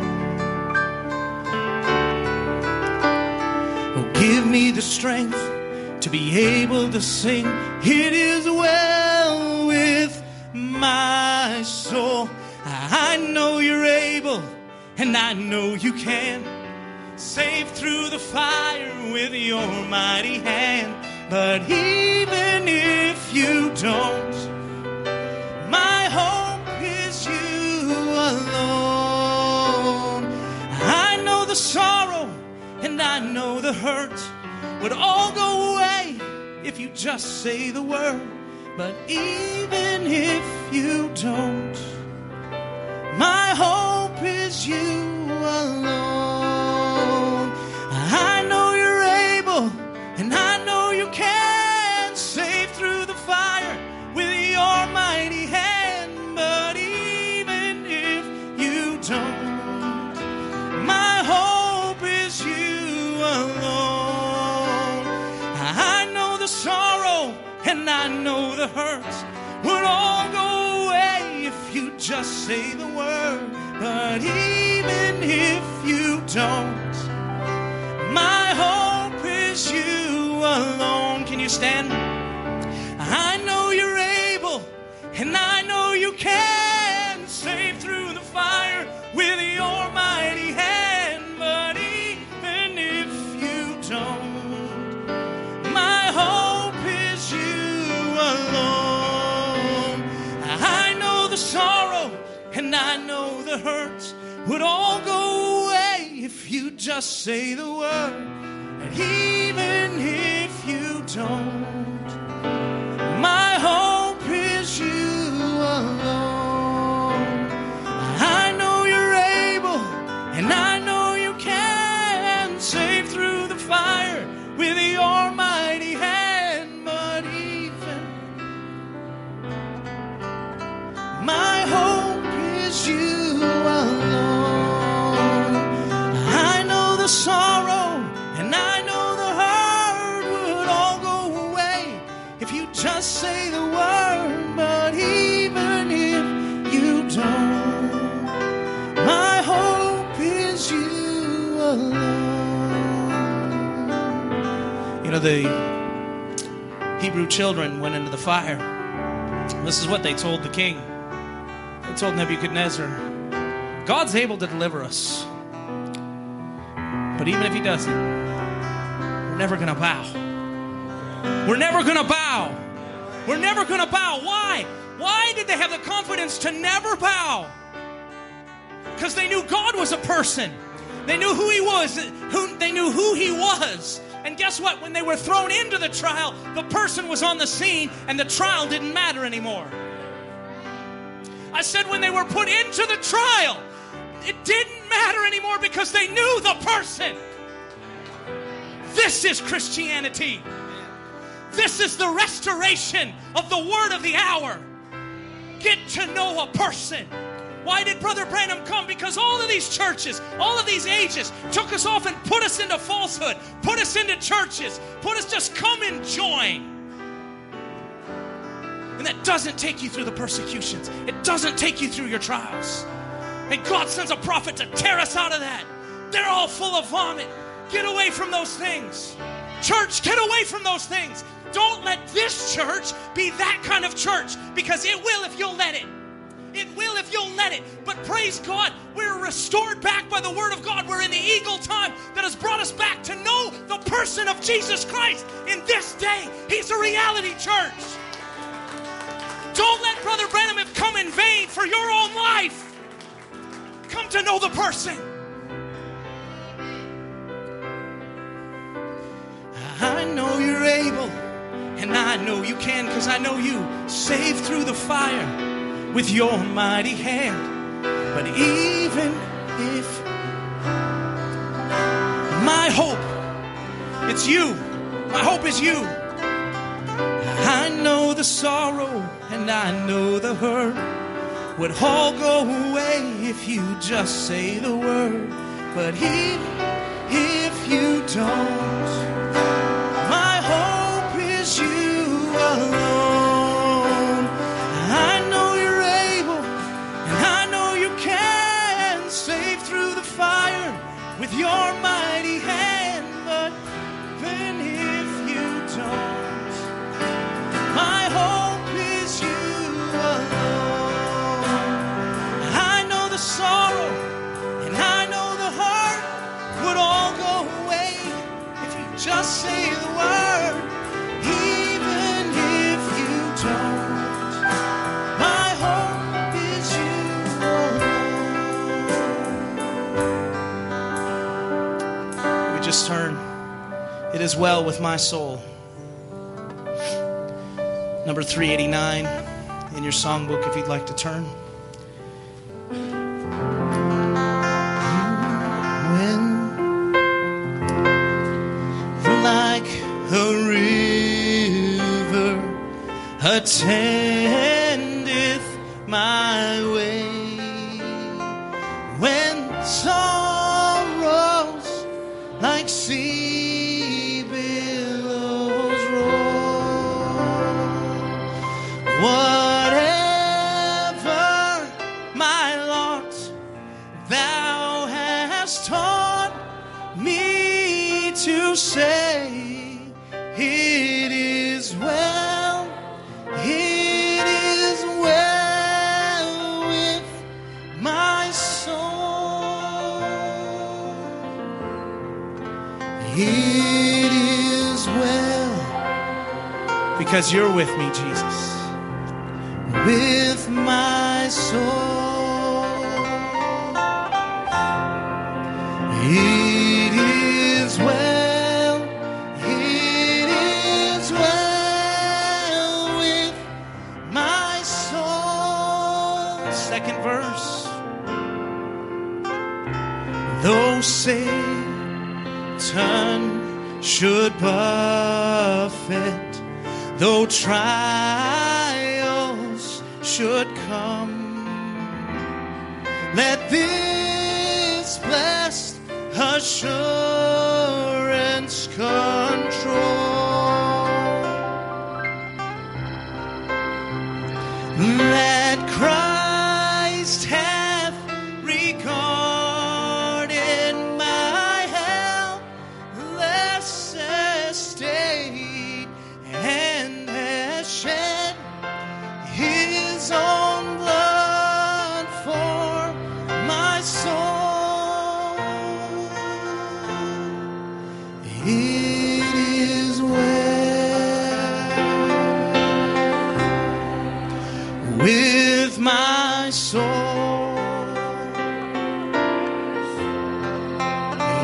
oh, give me the strength to be able to sing, it is well with my soul. I know you're able, and I know you can save through the fire with your mighty hand. But even if you don't, my hope is you alone. I know the sorrow and I know the hurt would all go away if you just say the word. But even if you don't, my hope is you alone. I know you're able, and I know you can save through the fire with your mighty hand. But even if you don't, my hope is you alone. I know the sorrow and I know the hurt would all go away if you just say the word. But even if you don't, my hope is you alone. Can you stand? I know you're able, and I know you can save through the fire with your mighty hand. But even if you don't, my hope is you alone. I know the sorrow and I know the hurt would all go away if you just say the word. And even if you don't, my alone. You know, the Hebrew children went into the fire. This is what they told the king. They told Nebuchadnezzar, God's able to deliver us. But even if he doesn't, we're never going to bow. We're never going to bow. We're never going to bow. Why? Why did they have the confidence to never bow? Because they knew God was a person. They knew who he was. They knew who he was. And guess what? When they were thrown into the trial, the person was on the scene and the trial didn't matter anymore. I said when they were put into the trial, it didn't matter anymore because they knew the person. This is Christianity. This is the restoration of the word of the hour. Get to know a person. Why did Brother Branham come? Because all of these churches, all of these ages took us off and put us into falsehood, put us into churches, put us just come and join. And that doesn't take you through the persecutions. It doesn't take you through your trials. And God sends a prophet to tear us out of that. They're all full of vomit. Get away from those things. Church, get away from those things. Don't let this church be that kind of church, because it will if you'll let it. It will if you'll let it. But praise God, we're restored back by the word of God. We're in the eagle time that has brought us back to know the person of Jesus Christ in this day. He's a reality, church. Don't let Brother Branham have come in vain for your own life. Come to know the person. I know you're able, and I know you can, because I know you saved through the fire with your mighty hand. But even if my hope, it's you. My hope is you. I know the sorrow and I know the hurt would all go away if you just say the word. But even if you don't, my hope is you alone. I know you're able, and I know you can save through the fire with your mighty hand. But even if you don't, my hope is you alone. I know the sorrow and I know the heart would all go away if you just say the word. Even if you don't, my hope is you alone. We just turn. It is well with my soul. Number 389 in your songbook, if you'd like to turn. When like a river attendeth my way, when sorrows like sea billows roll, whatever my lot thou hast taught me to say, it is well with my soul. It is well, because you're with me, Jesus, with my soul. It is well, it is well with my soul. Second verse. Though Satan should buffet, though trials should come, let this blessed assurance control, that Christ hath regarded my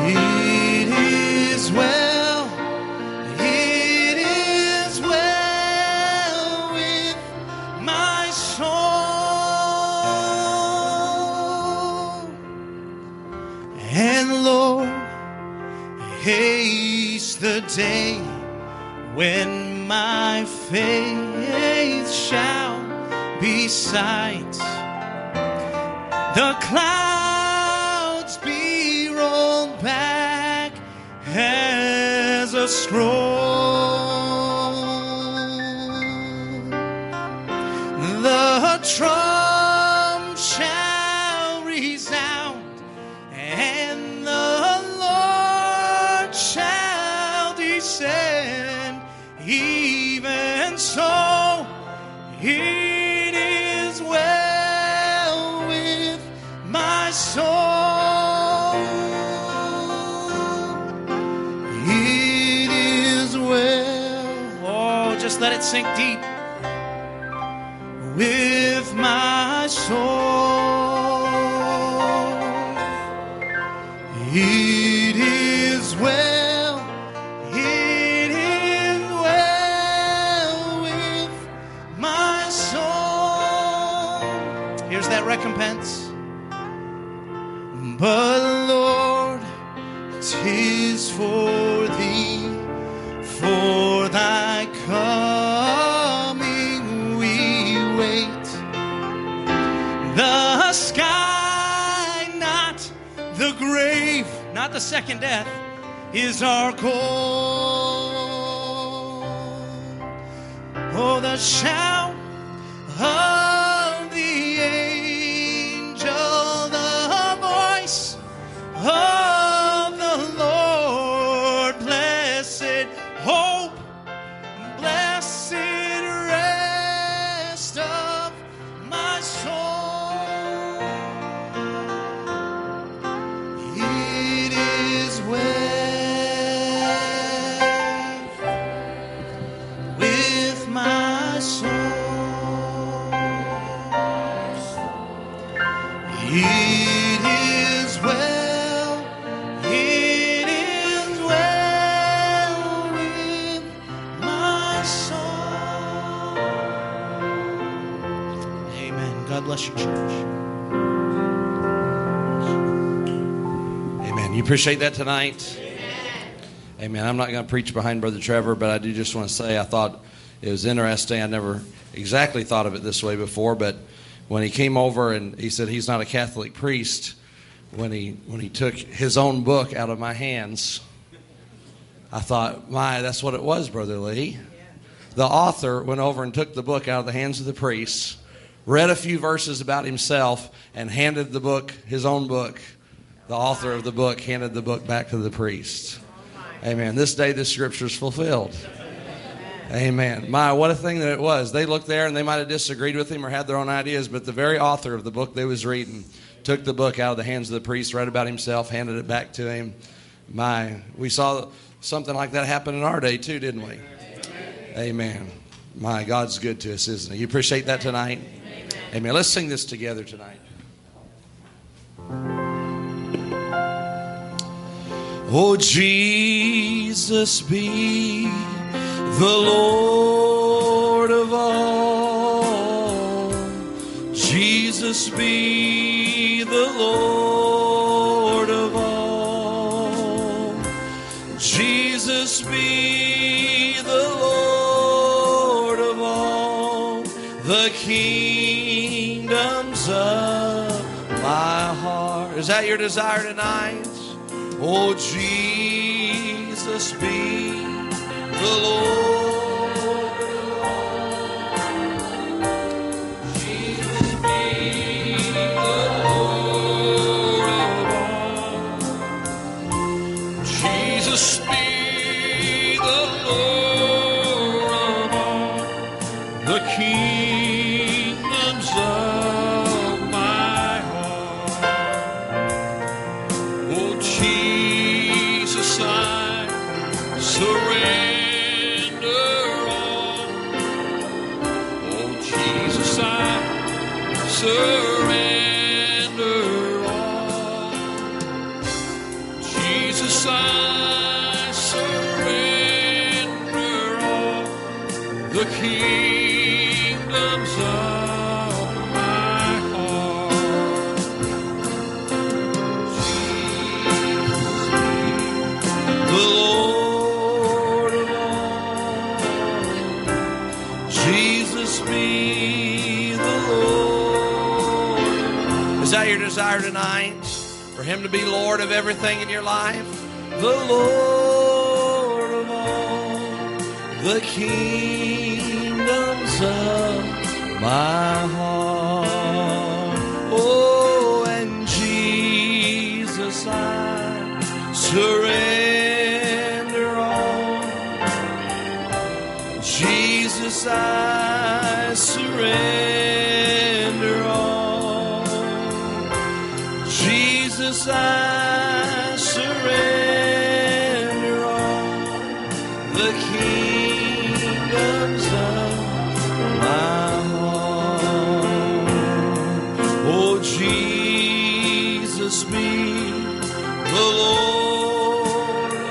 It is well, it is well with my soul. And Lord, haste the day when my faith shall be sight. The clouds be rolled back as a scroll. The trump shall resound, and the Lord shall descend. Even so, it is well with my soul. It is well. Oh, just let it sink deep. With my soul. It is well. It is well with my soul. Here's that recompense. But Lord, 'tis for thee, for thy coming we wait. The sky, not the grave, not the second death, is our goal. Oh, the shout of the angel, the voice of the Lord, blessed hope, blessed rest of my soul. It is well with my soul. It is well, it is well with my soul. Amen. God bless your church. Amen. You appreciate that tonight? Amen. I'm not going to preach behind Brother Trevor, but I do just want to say I thought it was interesting. I never exactly thought of it this way before, but when he came over and he said he's not a Catholic priest, when he took his own book out of my hands, I thought, my, that's what it was, Brother Lee. The author went over and took the book out of the hands of the priests, read a few verses about himself, and handed the book, his own book. The author of the book handed the book back to the priest. Amen. This day the scripture is fulfilled. Amen. My, what a thing that it was. They looked there and they might have disagreed with him or had their own ideas, but the very author of the book they was reading took the book out of the hands of the priest, read about himself, handed it back to him. My, we saw something like that happen in our day too, didn't we? Amen. My, God's good to us, isn't he? You appreciate that tonight? Amen. Let's sing this together tonight. Oh, Jesus be the Lord of all. Jesus be the Lord of all. Jesus be the Lord of all. The kingdoms of my heart. Is that your desire tonight? Oh, Jesus be the Lord of all. Jesus be the Lord of all. Jesus be the Lord of all. The kingdoms of my heart. Oh, Jesus, I surrender all. Oh, Jesus, I surrender all. Jesus, Jesus, I surrender all the kingdoms of my heart. Jesus, the Lord of all. Jesus, be the Lord. Is that your desire tonight? For Him to be Lord of everything in your life? The Lord of all the kingdoms of my heart. Oh, and Jesus, I surrender all. Jesus, I surrender all. Jesus, I surrender all the kingdoms of my heart. Oh, Jesus, be the Lord of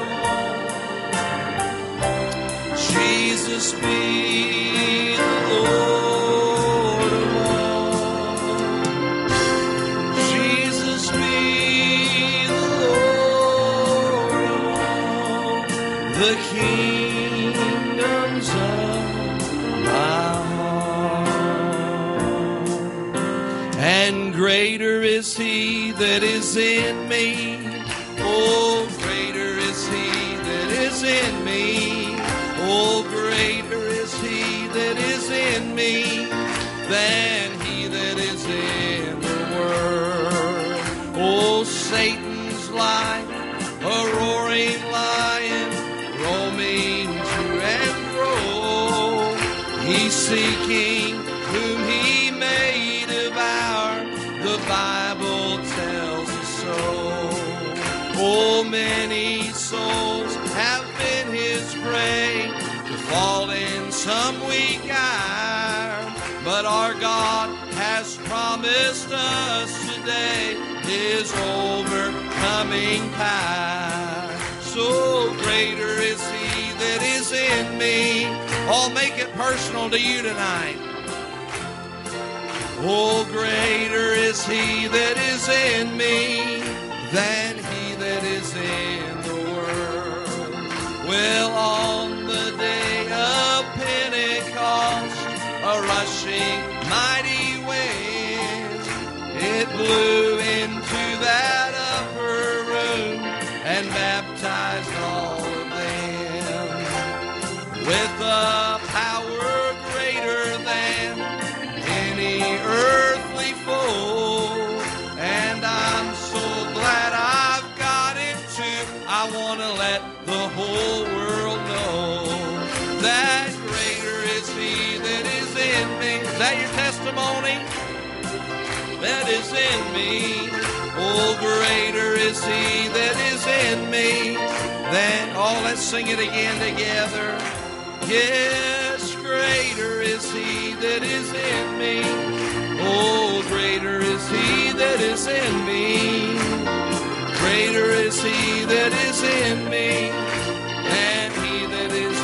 all. Jesus, be the Lord of all. Jesus, be the Lord of all the kingdoms of my heart. And greater is He that is in me. Oh, greater is He that is in me. Oh, greater is He that is in me than he that is in the world. Oh, Satan's like a roaring lion, roaming to and fro. He's seeking whom he may devour. The Bible tells us so. Oh, many souls have been his prey, to fall in some weak hour. But our God has promised us today His overcoming power. So greater is He that is in me. I'll make it personal to you tonight. Oh, greater is He that is in me than he that is in the world. Well, on the day of Pentecost, a rushing mighty wind, it blew into that upper room and baptized all of them with a power greater than any earthly foe. And I'm so glad I've got it too. I want to let the whole world know that greater is He that is in me. Is that your testimony? That is in me. Oh, greater is He that is in me than... Oh, let's sing it again together. Yes, greater is He that is in me. Oh, greater is He that is in me. Greater is He that is in me than he that is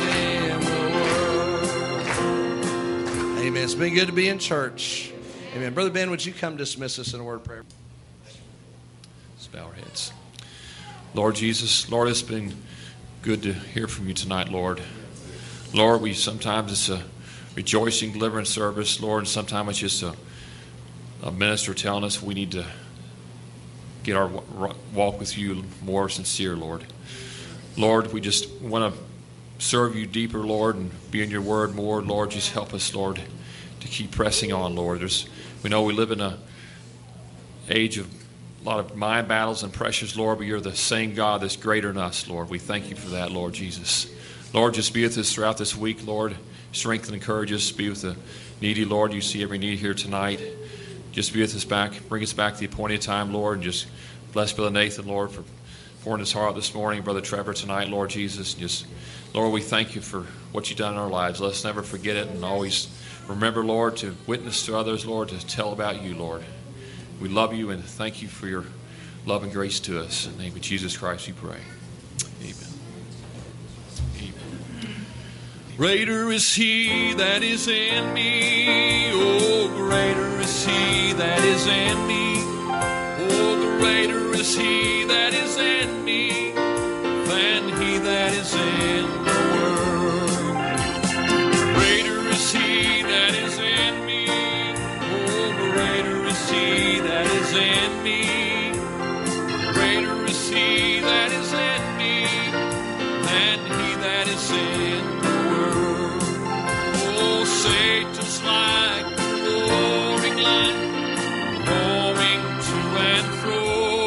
in the world. Amen. It's been good to be in church. Amen. Brother Ben, would you come dismiss us in a word of prayer? Let's bow our heads. Lord Jesus, Lord, it's been good to hear from you tonight, Lord. Lord, sometimes it's a rejoicing deliverance service, Lord, and sometimes it's just a minister telling us we need to get our walk with you more sincere, Lord. Lord, we just want to serve you deeper, Lord, and be in your word more. Lord, just help us, Lord, to keep pressing on, Lord. We know we live in an age of a lot of mind battles and pressures, Lord, but you're the same God that's greater than us, Lord. We thank you for that, Lord Jesus. Lord, just be with us throughout this week, Lord. Strengthen and encourage us. Be with the needy, Lord. You see every need here tonight. Just be with us back. Bring us back to the appointed time, Lord. And just bless Brother Nathan, Lord, for pouring his heart out this morning. Brother Trevor tonight, Lord Jesus. Just, Lord, we thank you for what you've done in our lives. Let us never forget it and always remember, Lord, to witness to others, Lord, to tell about you, Lord. We love you and thank you for your love and grace to us. In the name of Jesus Christ, we pray. Greater is he that is in me. Oh, greater is he that is in me. Oh, greater is he that is in me than he that is in the world. Greater is he that is in me. Oh, greater is he that is in me. Greater is he that is in me than he that is in the world. Oh, Satan's like a roaring lion, roaming to and fro,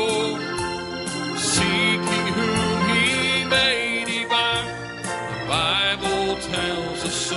seeking whom he may devour. The Bible tells us so.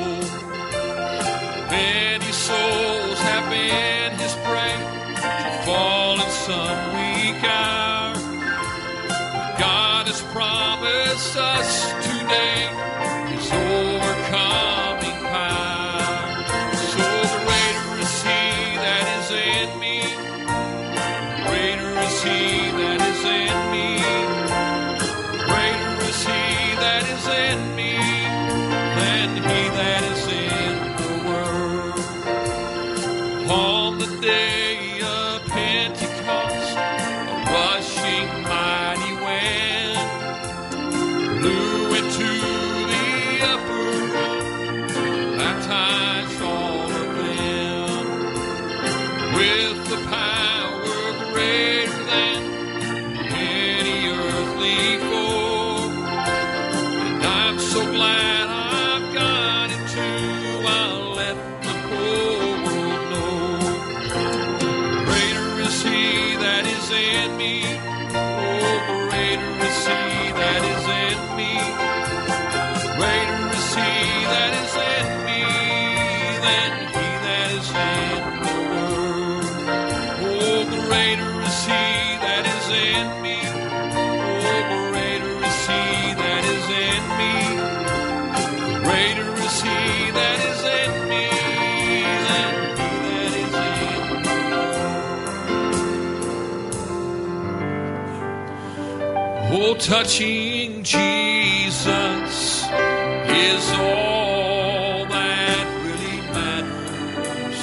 Many souls have been his prey, to fall in some weak hour. God has promised us today his overcoming power. So greater is he that is in me. Greater is he that is in me. Greater is he that is in me than he that is in the world. On the day of Pentecost, a rushing mighty wind blew into the upper room, baptized all of them with the power greater than any earthly foe. And I'm so glad I've got it too. I'll let the whole world know. Greater is he that is in me. Oh, greater is he that is in me. Greater is he that is in me than he that is in the world. Oh, greater is he that is in me. Oh, greater is he that is in me. Greater is he that is in me than he that is in the world. Oh, touching Jesus is all that really matters.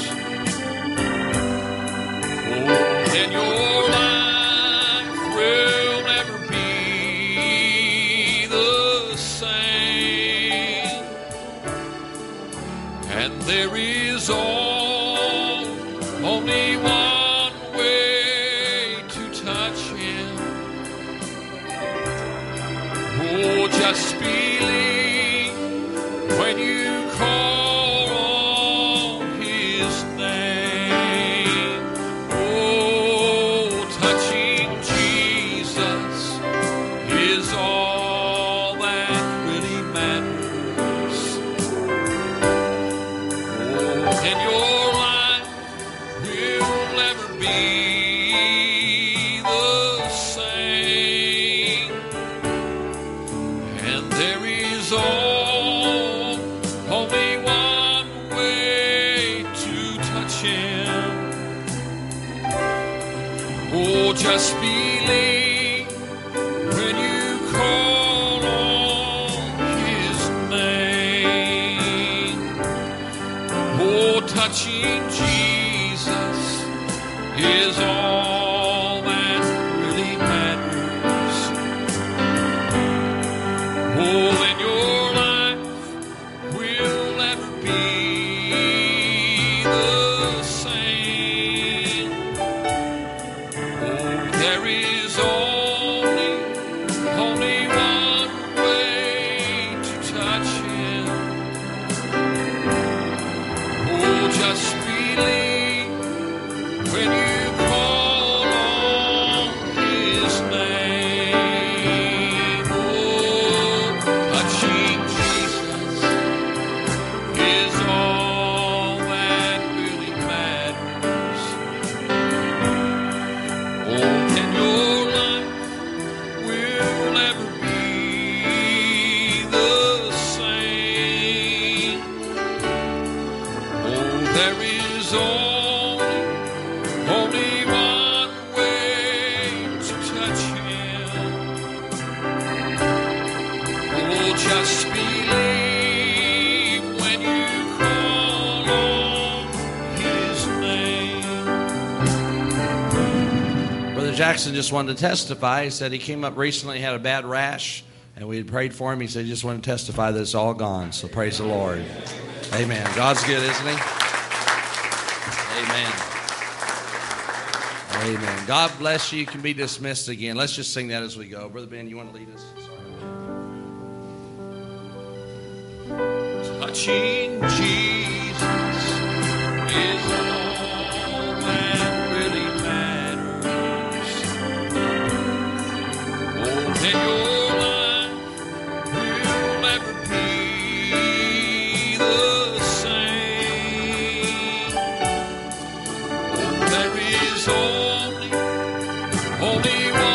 Oh, and your life will never be the same. And there is only one way to touch him. Oh, just believe when you call on his name. Oh, touching Jesus is all that really matters. Oh, and your life will never be the same. And there is only one way to touch him. Oh, just believe when you call on his name. Oh, touching Jesus is all that really matters. Oh, and your life will never be the same. Oh, there is Just believe when you call on His name. Brother Jackson just wanted to testify. He said he came up recently, had a bad rash, and we had prayed for him. He said he just wanted to testify that it's all gone. So praise the Lord. Amen. God's good, isn't He? Amen. Amen. God bless you. You can be dismissed again. Let's just sing that as we go. Brother Ben, you want to lead us? Touching Jesus is all that really matters. Oh, then your life will never be the same. Oh, there is only one